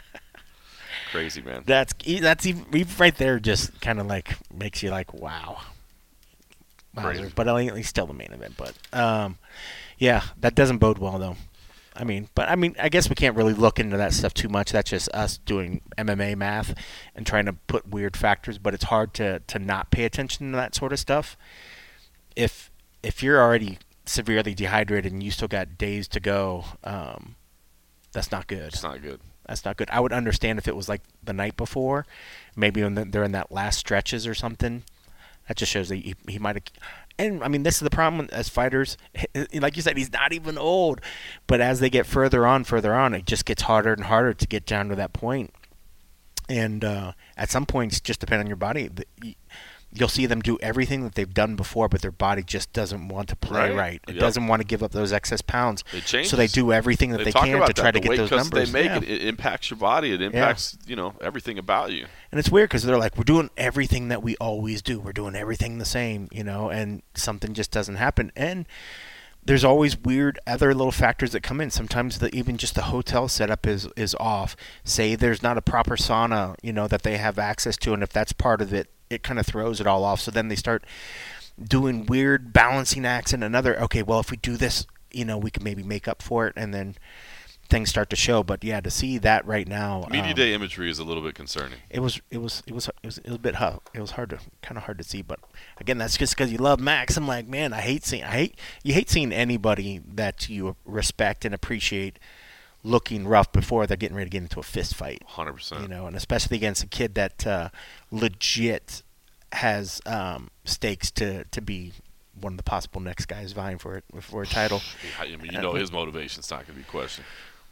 Crazy, man. That's even right there. Just kind of like makes you like, wow. Crazy. But at least still the main event. But yeah, that doesn't bode well though. I mean, I guess we can't really look into that stuff too much. That's just us doing MMA math and trying to put weird factors. But it's hard to not pay attention to that sort of stuff. If you're already severely dehydrated and you still got days to go, that's not good. It's not good. That's not good. I would understand if it was like the night before, maybe when they're in that last stretches or something. That just shows that he might have. And I mean, this is the problem as fighters. Like you said, he's not even old, but as they get further on, it just gets harder and harder to get down to that point. And at some points, just depend on your body. You'll see them do everything that they've done before, but their body just doesn't want to play right. It doesn't want to give up those excess pounds. It changes. So they do everything that they can to try to get those numbers. They make it impacts your body. It impacts everything about you. And it's weird because they're like, we're doing everything that we always do. We're doing everything the same, and something just doesn't happen. And there's always weird other little factors that come in. Sometimes even just the hotel setup is off. Say there's not a proper sauna, that they have access to, and if that's part of it, it kind of throws it all off. So then they start doing weird balancing acts and another. Okay, well, if we do this, we can maybe make up for it, and then things start to show. But yeah, to see that right now, media day imagery is a little bit concerning. It was a bit hard. It was kind of hard to see. But again, that's just because you love Max. I'm like, man, you hate seeing anybody that you respect and appreciate looking rough before they're getting ready to get into a fist fight. 100%. And especially against a kid that legit has stakes to be one of the possible next guys vying for a title. I mean, his motivation's not going to be questioned.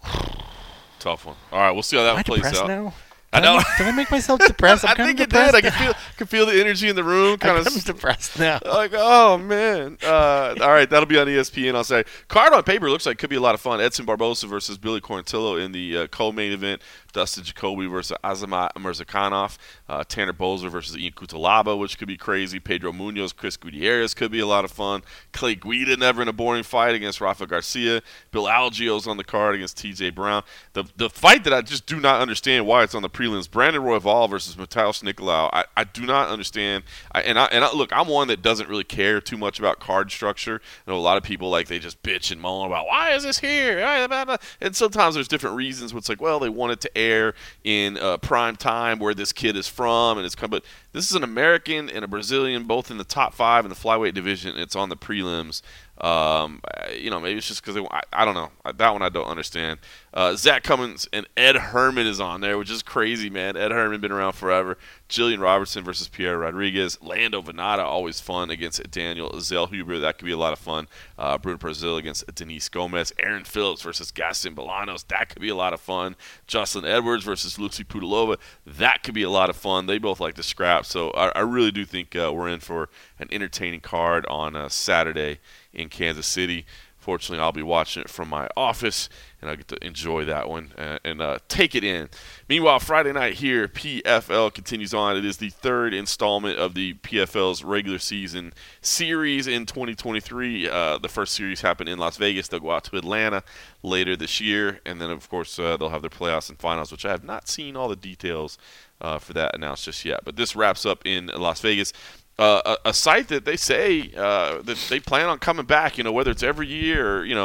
Tough one. All right, we'll see how that one plays out. Now? I know. Did I make myself depressed? I think it did. I can feel the energy in the room. I'm depressed now. Like, oh man. All right, that'll be on ESPN on Saturday. Card on paper looks like it could be a lot of fun. Edson Barbosa versus Billy Quarantillo in the co-main event. Dustin Jacoby versus Azamat Murzakanov. Tanner Boser versus Ian Cutelaba, which could be crazy. Pedro Munoz, Chris Gutierrez could be a lot of fun. Clay Guida never in a boring fight against Rafa Garcia. Bill Algio's on the card against T.J. Brown. The fight that I just do not understand why it's on the prelims, Brandon Royval versus Mateusz Nicolau. I do not understand. Look, I'm one that doesn't really care too much about card structure. I know a lot of people, they just bitch and moan about, why is this here? And sometimes there's different reasons. It's like, well, they want it to air in prime time where this kid is from, but this is an American and a Brazilian, both in the top 5 in the flyweight division. It's on the prelims. Maybe it's just because I don't know. That one I don't understand. Zach Cummins and Ed Herman is on there, which is crazy, man. Ed Herman been around forever. Jillian Robertson versus Pierre Rodriguez. Lando Venata, always fun against Daniel Zellhuber. That could be a lot of fun. Bruno Brazil against Denise Gomez. Aaron Phillips versus Gaston Bolanos. That could be a lot of fun. Jocelyn Edwards versus Lucy Pudilova. That could be a lot of fun. They both like to scrap. So I really do think we're in for an entertaining card on Saturday in Kansas City. Fortunately, I'll be watching it from my office, and I'll get to enjoy that one and take it in. Meanwhile, Friday night here, PFL continues on. It is the 3rd installment of the PFL's regular season series in 2023. The first series happened in Las Vegas. They'll go out to Atlanta later this year, and then, of course, they'll have their playoffs and finals, which I have not seen all the details for that announced just yet. But this wraps up in Las Vegas. A site that they say that they plan on coming back, whether it's every year or,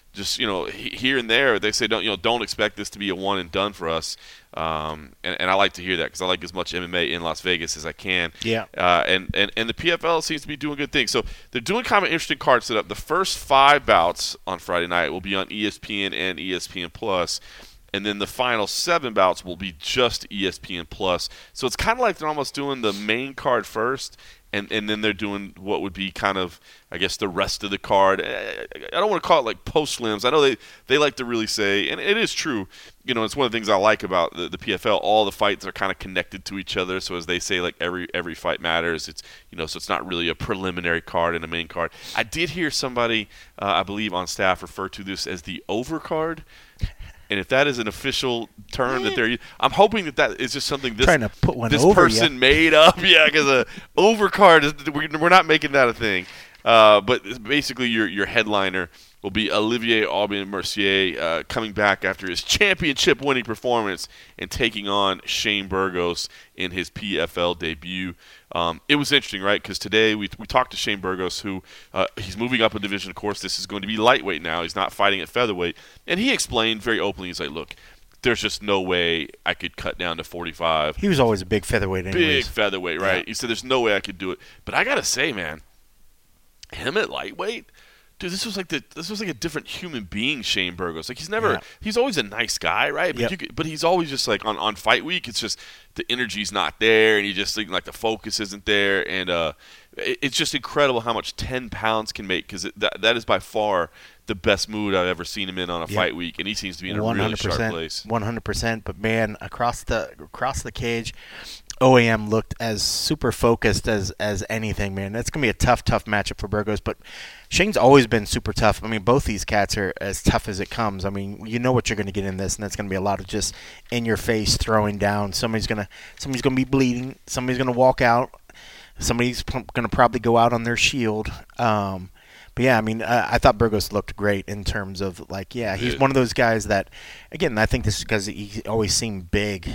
just here and there. They say don't expect this to be a one and done for us. And I like to hear that because I like as much MMA in Las Vegas as I can. Yeah. And the PFL seems to be doing good things. So they're doing kind of an interesting card setup. The first 5 bouts on Friday night will be on ESPN and ESPN Plus. And then the final 7 bouts will be just ESPN Plus. So it's kind of like they're almost doing the main card first, and then they're doing what would be kind of, I guess, the rest of the card. I don't want to call it like post-limbs. I know they like to really say, and it is true, it's one of the things I like about the PFL. All the fights are kind of connected to each other. So as they say, like every fight matters. It's so it's not really a preliminary card and a main card. I did hear somebody, I believe on staff, refer to this as the overcard. And if that is an official term that they're, I'm hoping that is just something this trying to put one this over person made up. Yeah, because a overcard we're not making that a thing. But basically, your headliner will be Olivier Aubin-Mercier coming back after his championship-winning performance and taking on Shane Burgos in his PFL debut. It was interesting, right? Because today we talked to Shane Burgos, who he's moving up a division. Of course, this is going to be lightweight now. He's not fighting at featherweight. And he explained very openly, he's like, look, there's just no way I could cut down to 45. He was always a big featherweight anyways. Big featherweight, right? Yeah. He said there's no way I could do it. But I got to say, man, him at lightweight, dude, this was like a different human being, Shane Burgos. Like he's always a nice guy, right? But but he's always just like on fight week, it's just the energy's not there, and you just think like the focus isn't there, and it's just incredible how much 10 pounds can make, because that is by far the best mood I've ever seen him in on a fight week, and he seems to be in a really sharp place. 100%. But man, across the cage, OAM looked as super focused as anything, man. That's going to be a tough matchup for Burgos, but Shane's always been super tough. I mean, both these cats are as tough as it comes. I mean, you know what you're going to get in this, and that's going to be a lot of just in your face throwing down. Somebody's going to be bleeding. Somebody's going to walk out. Somebody's going to probably go out on their shield. But yeah, I mean, I thought Burgos looked great in terms of he's one of those guys that, again, I think this is because he always seemed big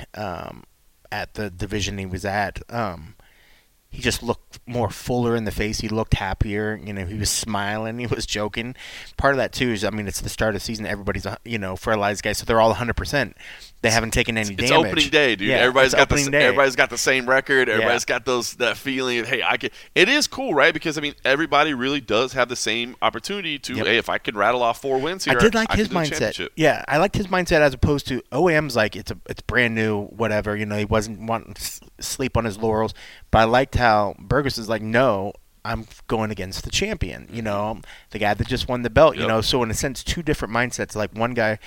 at the division he was at. He just looked more fuller in the face. He looked happier. He was smiling. He was joking. Part of that, too, is, I mean, it's the start of the season. Everybody's, for a lot of these guys, so they're all 100%. They haven't taken any damage. It's opening day, dude. Yeah, everybody's got the same record. Everybody's got that feeling of, hey, I can. It is cool, right? Because, I mean, everybody really does have the same opportunity to, hey, if I can rattle off 4 wins here, I did like his mindset. Yeah, I liked his mindset as opposed to OAM's like, it's brand new, whatever. He wasn't wanting to sleep on his laurels. But I liked how Burgos is like, no, I'm going against the champion, the guy that just won the belt, So in a sense, 2 different mindsets. Like one guy,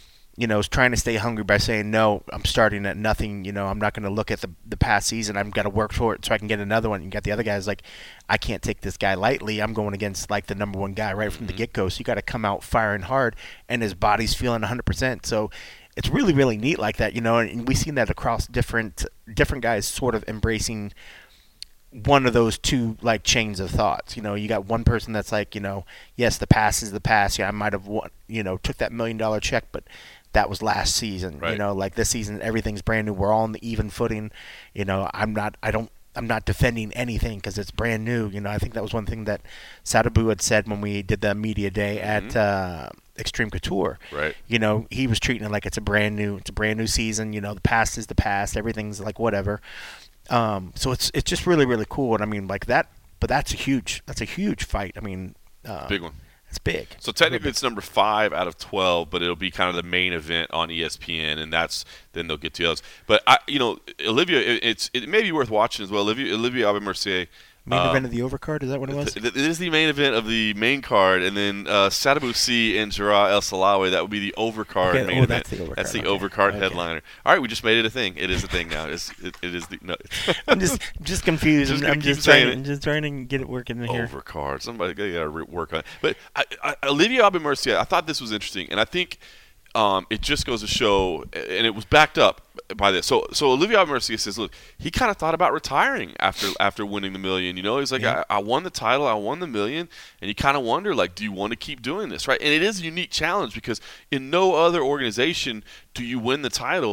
is trying to stay hungry by saying, no, I'm starting at nothing. I'm not going to look at the past season. I've got to work for it so I can get another one. You got the other guys like, I can't take this guy lightly. I'm going against like the number 1 guy right from the get-go. So you got to come out firing hard, and his body's feeling 100%. So it's really, really neat like that, and we've seen that across different guys sort of embracing one of those 2 like chains of thoughts. You got one person that's like, yes, the past is the past. Yeah, I might have won, took that $1 million check, but that was last season. Right. Like this season, everything's brand new. We're all on the even footing. I'm not defending anything because it's brand new. I think that was one thing that Sadabu had said when we did the media day at Extreme Couture. Right. He was treating it like it's a brand new season. The past is the past. Everything's like whatever. So it's just really, really cool. And I mean, like that, but that's a huge fight. I mean, big one. It's big. So technically it's number 5 out of 12, but it'll be kind of the main event on ESPN, and then they'll get to others. But Olivia, it may be worth watching as well. Olivia Aubin-Mercier. Main event of the overcard, is that what it was? It is the main event of the main card, and then Sadabu C and Jarrah El Salawi, that would be the overcard main event. That's the overcard headliner. All right, we just made it a thing. It is a thing now. It is the. No. I'm just confused. I'm just trying to get it working in here. Overcard. Somebody got to work on it. But Olivia Aubin-Mercier, I thought this was interesting, and I think it just goes to show, and it was backed up by this. So Olivia Aubin-Mercier says, look, he kind of thought about retiring after winning the $1 million. He's like, I won the title, I won the $1 million, and you kind of wonder, like, do you want to keep doing this, right? And it is a unique challenge because in no other organization do you win the title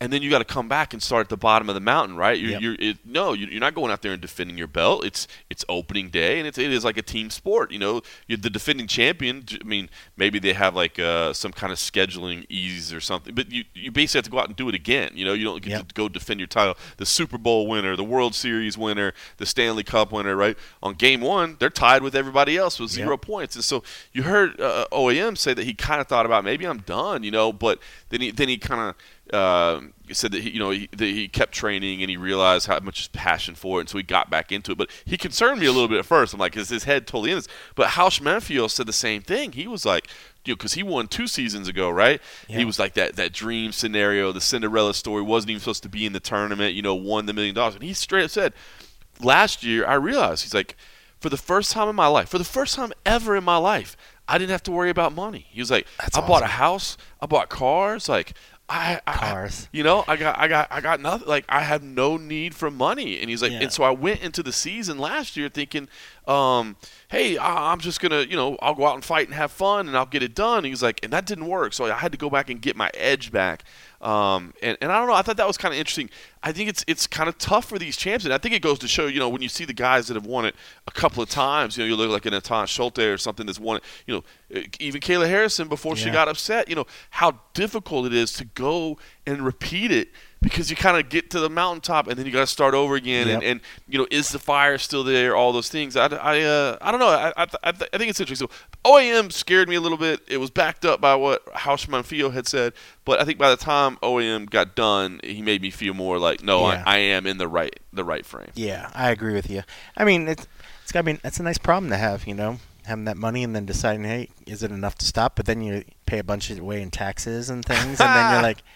and then you got to come back and start at the bottom of the mountain, right? You're not going out there and defending your belt. It's opening day, and it is like a team sport. You're the defending champion. I mean, maybe they have like some kind of scheduling ease or something, but you basically have to go out and do it again. You don't get to go defend your title. The Super Bowl winner, the World Series winner, the Stanley Cup winner, right? On game one, they're tied with everybody else with 0 points, and so you heard OAM say that he kind of thought about maybe I'm done, but then he kind of said that he kept training and he realized how much passion for it, and so he got back into it. But he concerned me a little bit at first. I'm like, is his head totally in this? But Hausch Manfield said the same thing. He was like, because he won 2 seasons ago, right? Yeah. He was like that dream scenario, the Cinderella story, wasn't even supposed to be in the tournament, won the $1 million. And he straight up said, last year I realized, he's like, for the first time in my life, for the first time ever in my life, I didn't have to worry about money. He was like, I bought a house, I bought cars, like cars. I got nothing. Like, I have no need for money. And he's like, and so I went into the season last year thinking, hey, I'm just gonna, I'll go out and fight and have fun and I'll get it done. And he's like, and that didn't work. So I had to go back and get my edge back. And I don't know. I thought that was kind of interesting. I think it's kind of tough for these champs, and I think it goes to show, when you see the guys that have won it a couple of times, you look like an Natan Schulte or something that's won it, even Kayla Harrison before she got upset, how difficult it is to go and repeat it, because you kind of get to the mountaintop and then you got to start over again, and is the fire still there? All those things. I don't know. I think it's interesting. So OAM scared me a little bit. It was backed up by what Hausch Manfield had said, but I think by the time OAM got done, he made me feel more like, no, I am in the right frame. Yeah, I agree with you. I mean, that's a nice problem to have, having that money and then deciding, hey, is it enough to stop? But then you pay a bunch away in taxes and things, and then you're like,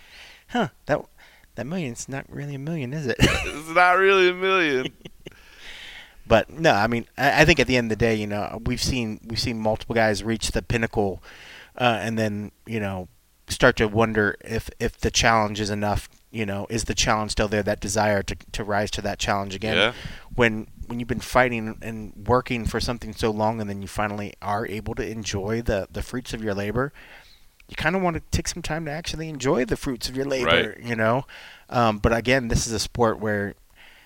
that million's not really a million, is it? It's not really a million. But no, I mean, I think at the end of the day, we've seen multiple guys reach the pinnacle, and then start to wonder if the challenge is enough. Is the challenge still there? That desire to rise to that challenge again. Yeah. When you've been fighting and working for something so long, and then you finally are able to enjoy the fruits of your labor, you kind of want to take some time to actually enjoy the fruits of your labor, right. But again, this is a sport where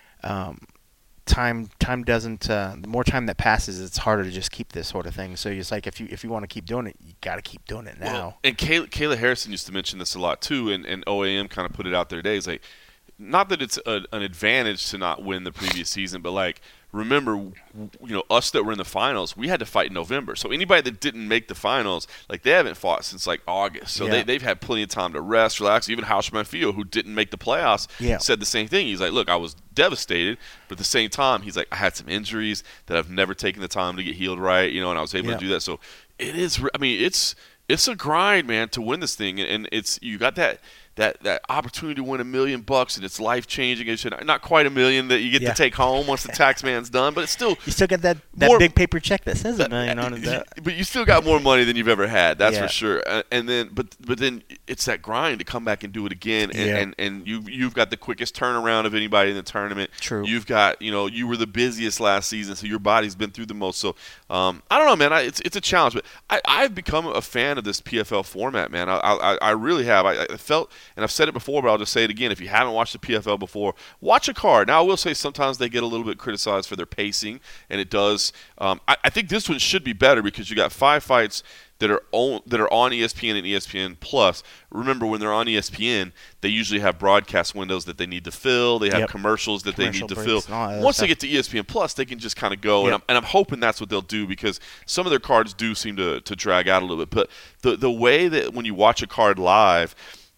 time doesn't. The more time that passes, it's harder to just keep this sort of thing. So it's like if you want to keep doing it, you got to keep doing it now. Well, and Kayla Harrison used to mention this a lot too, and OAM kind of put it out there today. It's like, not that it's an advantage to not win the previous season, but like, remember, us that were in the finals, we had to fight in November. So anybody that didn't make the finals, like, they haven't fought since like August. So they've had plenty of time to rest, relax. Even Hausch Manfield, who didn't make the playoffs, said the same thing. He's like, look, I was devastated, but at the same time, he's like, I had some injuries that I've never taken the time to get healed right, and I was able to do that. So it is. I mean, it's a grind, man, to win this thing, and you got that opportunity to win $1 million, and it's life changing. It's not quite $1 million that you get to take home once the tax man's done, but it's still, you still get that big paper check that says $1 million on it. But you still got more money than you've ever had. That's for sure. And then, but then it's that grind to come back and do it again. And you've got the quickest turnaround of anybody in the tournament. True. You've got you were the busiest last season, so your body's been through the most. So I don't know, man. It's a challenge, but I've become a fan of this PFL format, man. I really have. I felt. And I've said it before, but I'll just say it again. If you haven't watched the PFL before, watch a card. Now, I will say sometimes they get a little bit criticized for their pacing, and it does. I think this one should be better because you got 5 fights that are on ESPN and ESPN Plus. Remember, when they're on ESPN, they usually have broadcast windows that they need to fill. They have commercials that they need to fill. Once they get to ESPN Plus, they can just kind of go. And I'm hoping that's what they'll do, because some of their cards do seem to drag out a little bit. But the way that when you watch a card live,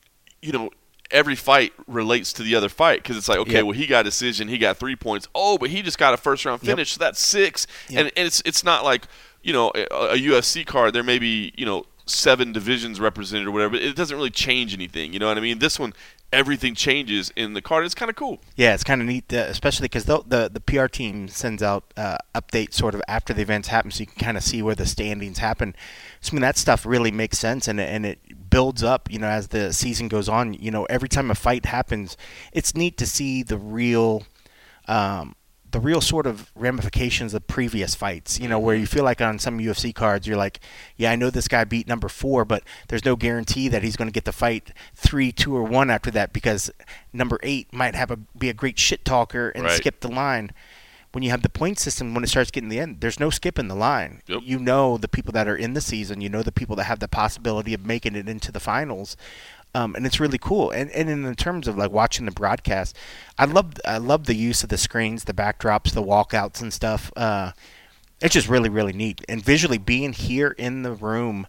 every fight relates to the other fight, because it's like, okay, well, he got a decision, he got 3 points. Oh, but he just got a first-round finish, so that's 6. And it's not like, a UFC card. There may be, 7 divisions represented or whatever, but it doesn't really change anything. You know what I mean? This one, everything changes in the card. It's kind of cool. Yeah, it's kind of neat, especially because the PR team sends out updates sort of after the events happen, so you can kind of see where the standings happen. So, I mean, that stuff really makes sense, and it builds up, as the season goes on. Every time a fight happens, it's neat to see the real the real sort of ramifications of previous fights, where you feel like on some UFC cards, you're like, yeah, I know this guy beat number 4, but there's no guarantee that he's going to get the fight 3, 2, or 1 after that because number 8 might be a great shit talker and skip the line. When you have the point system, when it starts getting to the end, there's no skipping the line. Yep. You know the people that are in the season. You know the people that have the possibility of making it into the finals. And it's really cool. And in terms of like watching the broadcast, I love the use of the screens, the backdrops, the walkouts and stuff. It's just really, really neat. And visually being here in the room,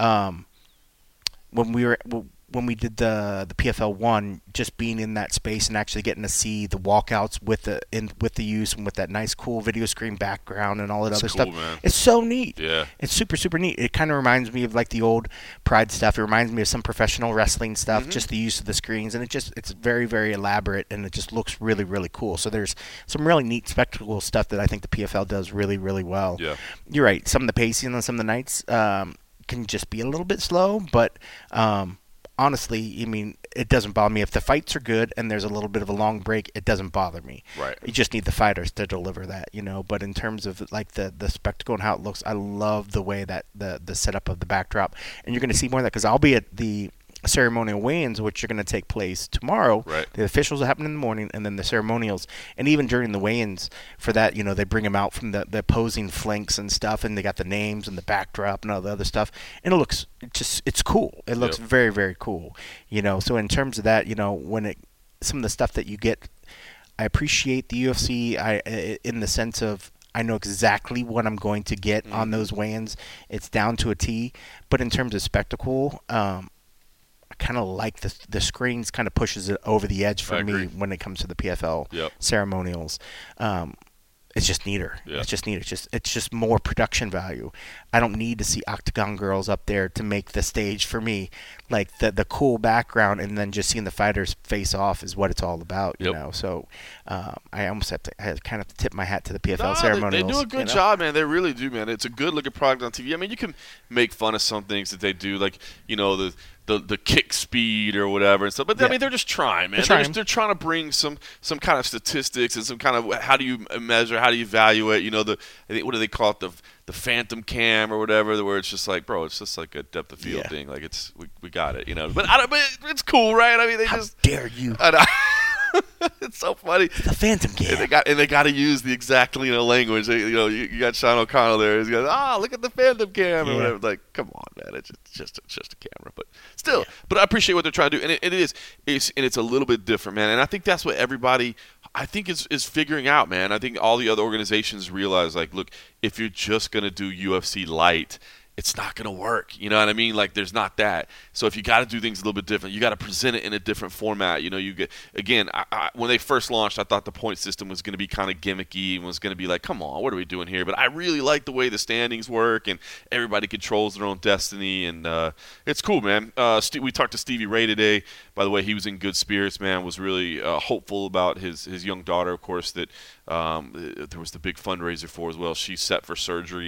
when we did the PFL 1, just being in that space and actually getting to see the walkouts with the use and with that nice cool video screen background and all that other stuff. Man. It's so neat. Yeah. It's super, super neat. It kind of reminds me of like the old Pride stuff. It reminds me of some professional wrestling stuff, just the use of the screens. And it's very, very elaborate, and it just looks really, really cool. So there's some really neat spectacle stuff that I think the PFL does really, really well. Yeah. You're right. Some of the pacing on some of the nights can just be a little bit slow, but honestly, I mean, it doesn't bother me. If the fights are good and there's a little bit of a long break, it doesn't bother me. Right. You just need the fighters to deliver that, But in terms of like the spectacle and how it looks, I love the way that the setup of the backdrop. And you're going to see more of that because I'll be at the ceremonial weigh-ins, which are going to take place tomorrow. Right. The officials will happen in the morning, and then the ceremonials. And even during the weigh-ins for that, they bring them out from the opposing flanks and stuff, and they got the names and the backdrop and all the other stuff. And it looks it's cool. It looks very, very cool. So in terms of that, when some of the stuff that you get, I appreciate the UFC in the sense of I know exactly what I'm going to get on those weigh-ins. It's down to a T. But in terms of spectacle, I kind of like the screens kind of pushes it over the edge for me when it comes to the PFL ceremonials. It's just neater. Yeah. It's just neater. It's just more production value. I don't need to see Octagon girls up there to make the stage for me. Like the cool background and then just seeing the fighters face off is what it's all about. So I almost have to tip my hat to the PFL ceremonials. They do a good job, man. They really do, man. It's a good looking product on TV. I mean, you can make fun of some things that they do, like the kick speed or whatever and stuff. But I mean, they're just trying, man. They're trying to bring some kind of statistics and some kind of how do you measure, how do you evaluate? I think what do they call it, the phantom cam or whatever, where it's just like, bro, it's just like a depth of field thing. Like we got it, But it's cool, right? I mean, how dare you? It's so funny. The phantom cam. And they got to use the exact language. You got Sean O'Connell there. He's going, look at the phantom cam or whatever. Like, come on, man. It's just a camera, but still. Yeah. But I appreciate what they're trying to do, and it's a little bit different, man. And I think that's what everybody is figuring out, man. I think all the other organizations realize, like, look, if you're just gonna do UFC light, it's not going to work. You know what I mean? Like, there's not that. So if you got to do things a little bit different, you got to present it in a different format. You get, again, when they first launched, I thought the point system was going to be kind of gimmicky and was going to be like, come on, what are we doing here? But I really like the way the standings work and everybody controls their own destiny. And it's cool, man. We talked to Stevie Ray today. By the way, he was in good spirits, man, was really hopeful about his young daughter, of course, that there was the big fundraiser for as well. She's set for surgery.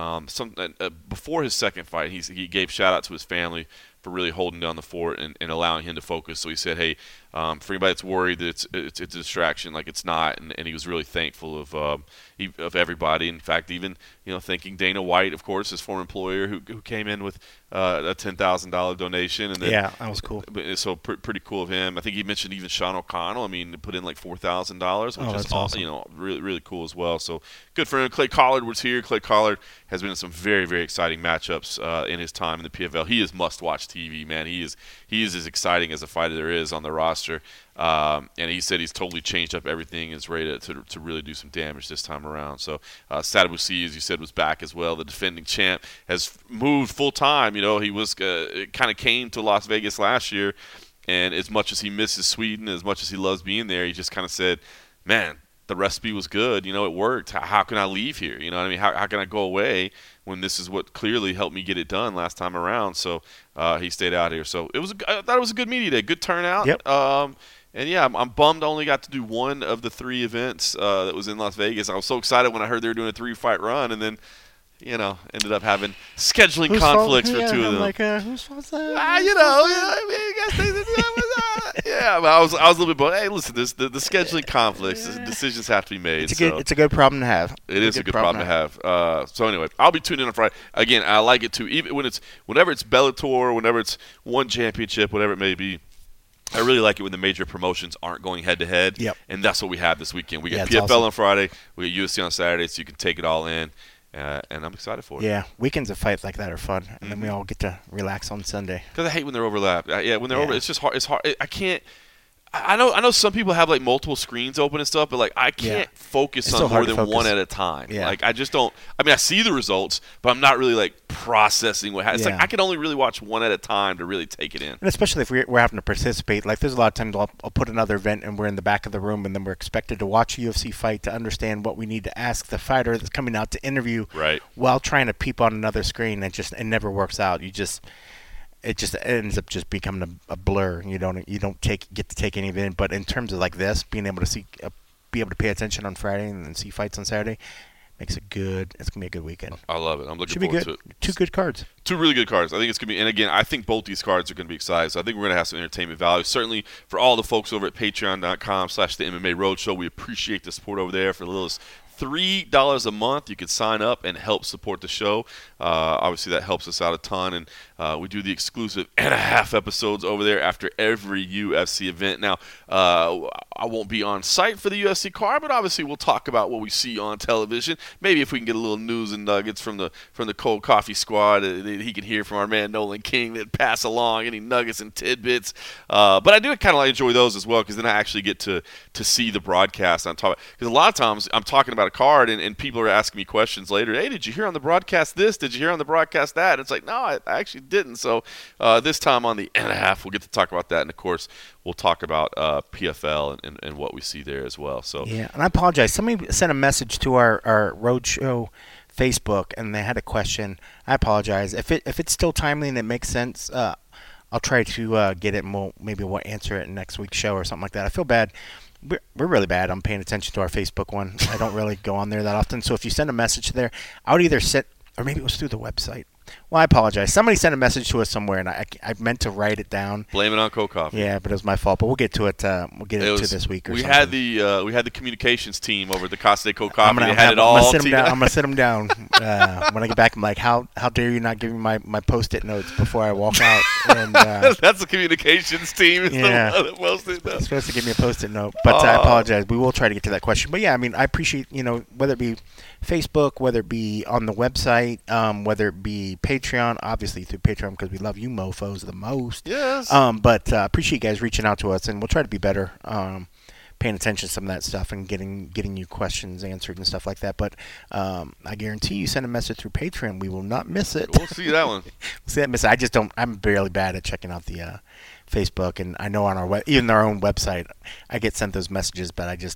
Before his second fight, he gave shout out to his family for really holding down the fort and allowing him to focus. So he said, hey, for anybody that's worried that it's a distraction, like, it's not. And he was really thankful of everybody. In fact, even thanking Dana White, of course, his former employer, who came in with a $10,000 donation. And then, yeah, that was cool. So pretty cool of him. I think he mentioned even Sean O'Connell. I mean, put in like $4,000, which is awesome. Really, really cool as well. So good for him. Clay Collard was here. Clay Collard has been in some very, very exciting matchups in his time in the PFL. He is must-watch TV, man. He is as exciting as a fighter there is on the roster. And he said he's totally changed up everything and is ready to really do some damage this time around. So Sadibou Sy, as you said, was back as well. The defending champ has moved full-time. He was kind of came to Las Vegas last year, and as much as he misses Sweden, as much as he loves being there, he just kind of said, man, the recipe was good. It worked. How can I leave here? You know what I mean? How can I go away when this is what clearly helped me get it done last time around? So he stayed out here. So I thought it was a good media day. Good turnout. Yep. And yeah, I'm bummed I only got to do one of the 3 events that was in Las Vegas. I was so excited when I heard they were doing a 3-fight run, and then ended up having scheduling conflicts for 2 of them. Like, whose fault is that? I mean, you guys think that was Yeah, but I was a little bit, but hey, listen, the scheduling conflicts, the decisions have to be made. It's a good problem to have. It is a good problem to have. So anyway, I'll be tuning in on Friday. Again, I like it too. Even whenever it's Bellator, whenever it's one championship, whatever it may be. I really like it when the major promotions aren't going head to head. Yep. And that's what we have this weekend. We got PFL awesome. On Friday, we got UFC on Saturday, so you can take it all in. And I'm excited for it. Yeah, weekends of fights like that are fun, and then we all get to relax on Sunday. Because I hate when they're overlapped. When they're over, it's just hard. It's hard. I can't. I know some people have like multiple screens open and stuff, but like I can't focus on more than one at a time. Yeah. Like I just don't. I mean, I see the results, but I'm not really like processing what happens. It's like I can only really watch one at a time to really take it in. And especially if we're having to participate, like there's a lot of times I'll put another event and we're in the back of the room, and then we're expected to watch a UFC fight to understand what we need to ask the fighter that's coming out to interview, right? While trying to peep on another screen, it never works out. It just ends up just becoming a blur. You don't get to take any of it in. But in terms of like this, being able to be able to pay attention on Friday and then see fights on Saturday, makes it good. It's gonna be a good weekend. I love it. I'm looking forward to it. Two good cards. Two really good cards. I think it's gonna be. And again, I think both these cards are gonna be exciting. So I think we're gonna have some entertainment value. Certainly for all the folks over at Patreon.com/The MMA Roadshow, we appreciate the support over there. For the littlest $3 a month, you can sign up and help support the show. Obviously, that helps us out a ton, and we do the exclusive and a half episodes over there after every UFC event. Now, I won't be on site for the UFC card, but obviously we'll talk about what we see on television. Maybe if we can get a little news and nuggets from the Cold Coffee Squad, that he can hear from our man Nolan King, that pass along any nuggets and tidbits. But I do kind of enjoy those as well, because then I actually get to see the broadcast on top. Because a lot of times I'm talking about a card, and people are asking me questions later. Hey, did you hear on the broadcast this? Did you hear on the broadcast that? And it's like, no, I actually didn't. So this time on the and a half, we'll get to talk about that. And, of course, we'll talk about PFL and what we see there as well. So yeah, and I apologize. Somebody sent a message to our Roadshow Facebook, and they had a question. I apologize. If it's still timely and it makes sense, I'll try to get it, and we'll answer it in next week's show or something like that. I feel bad. We're really bad. I'm paying attention to our Facebook one. I don't really go on there that often. So if you send a message there, I would either send, or maybe it was through the website. Well, I apologize. Somebody sent a message to us somewhere, and I meant to write it down. Blame it on Cold Coffee. Yeah, but it was my fault. But we'll get to it. We'll get it to this week or something. We had the communications team over at the Casa de Cold Coffee. I'm gonna sit them down. When I get back, I'm like, how dare you not give me my Post-it notes before I walk out? And that's the communications team. Yeah, the one that supposed to give me a Post-it note, but I apologize. We will try to get to that question. But yeah, I mean, I appreciate whether it be Facebook, whether it be on the website, whether it be Patreon, obviously through Patreon, because we love you mofos the most. Yes. But appreciate you guys reaching out to us, and we'll try to be better, paying attention to some of that stuff and getting you questions answered and stuff like that. But I guarantee you send a message through Patreon, we will not miss it. We'll see that one. I just don't. I'm barely bad at checking out the Facebook, and I know on our even our own website, I get sent those messages, but I just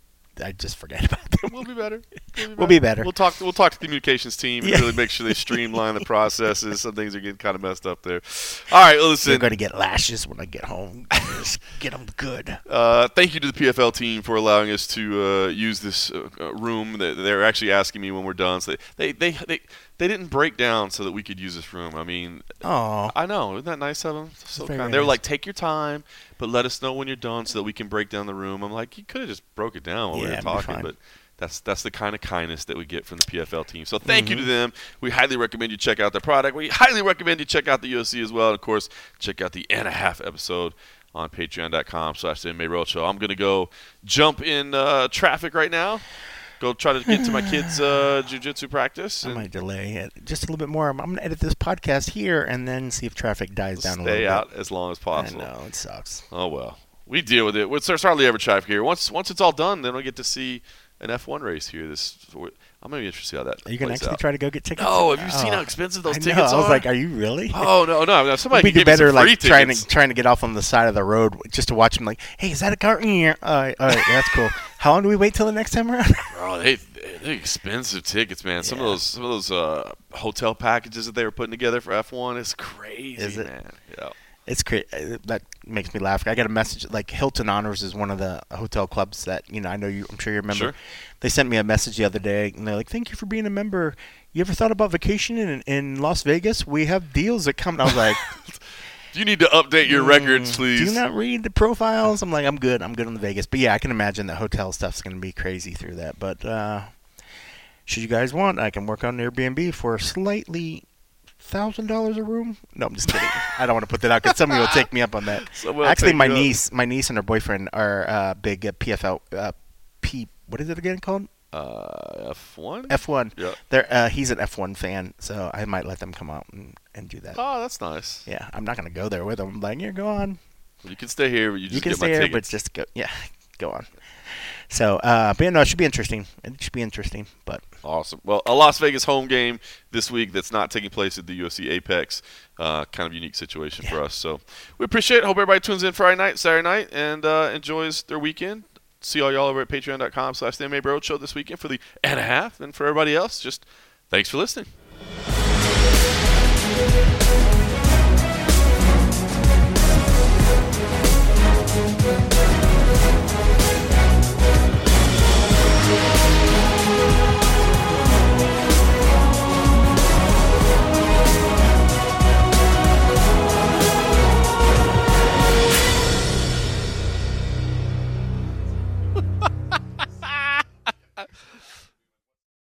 forget about them. We'll be better. We'll be better. We'll talk to the communications team and really make sure they streamline the processes. Some things are getting kind of messed up there. All right, well, listen. They're going to get lashes when I get home. Just get them good. Thank you to the PFL team for allowing us to use this room. They're actually asking me when we're done. So they didn't break down so that we could use this room. I mean, I know. Isn't that nice of them? So kind. They were like, take your time, but let us know when you're done so that we can break down the room. I'm like, you could have just broke it down while we were talking, but that's the kind of kindness that we get from the PFL team. So thank you to them. We highly recommend you check out their product. We highly recommend you check out the UFC as well. And, of course, check out the and a half episode on patreon.com/MMA Roadshow. I'm going to go jump in traffic right now. Go try to get to my kids' jiu-jitsu practice. I might delay it just a little bit more. I'm going to edit this podcast here and then see if traffic dies down a little bit. Stay out as long as possible. I know, it sucks. Oh, well. We deal with it. There's hardly ever traffic here. Once it's all done, then we'll get to see an F1 race here. I'm going to be interested to see how that Are you going to actually try to go get tickets? No, have you seen how expensive those tickets are? I was like, are you really? Oh, no. Somebody could give me some free tickets. trying to get off on the side of the road just to watch them like, hey, is that a car? Yeah. All right, that's cool. How long do we wait till the next time around? Bro, they're expensive tickets, man. Some of those hotel packages that they were putting together for F1 is crazy, is it? Man. Yeah. It's crazy. That makes me laugh. I got a message like Hilton Honors is one of the hotel clubs that I know you. I'm sure you remember. Sure. They sent me a message the other day, and they're like, "Thank you for being a member. You ever thought about vacationing in Las Vegas? We have deals that come." And I was like, You need to update your records, please. Do you not read the profiles? I'm like, I'm good on the Vegas. But yeah, I can imagine the hotel stuff's going to be crazy through that. But should you guys want, I can work on Airbnb for slightly $1,000 a room. No, I'm just kidding. I don't want to put that out because somebody will take me up on that. Actually, my niece and her boyfriend are big PFL. What is it again called? F1. F1. Yeah. He's an F1 fan, so I might let them come out and do that. Oh, that's nice. Yeah, I'm not gonna go there with them. I'm like, go on. You can stay here, but you just can get stay my here, tickets. but just go. Yeah, go on. So, but no, it should be interesting. It should be interesting. But awesome. Well, a Las Vegas home game this week that's not taking place at the UFC Apex. Kind of unique situation for us. So we appreciate it. Hope everybody tunes in Friday night, Saturday night, and enjoys their weekend. See all y'all over at patreon.com/MMA Roadshow this weekend for the and a half. And for everybody else, just thanks for listening.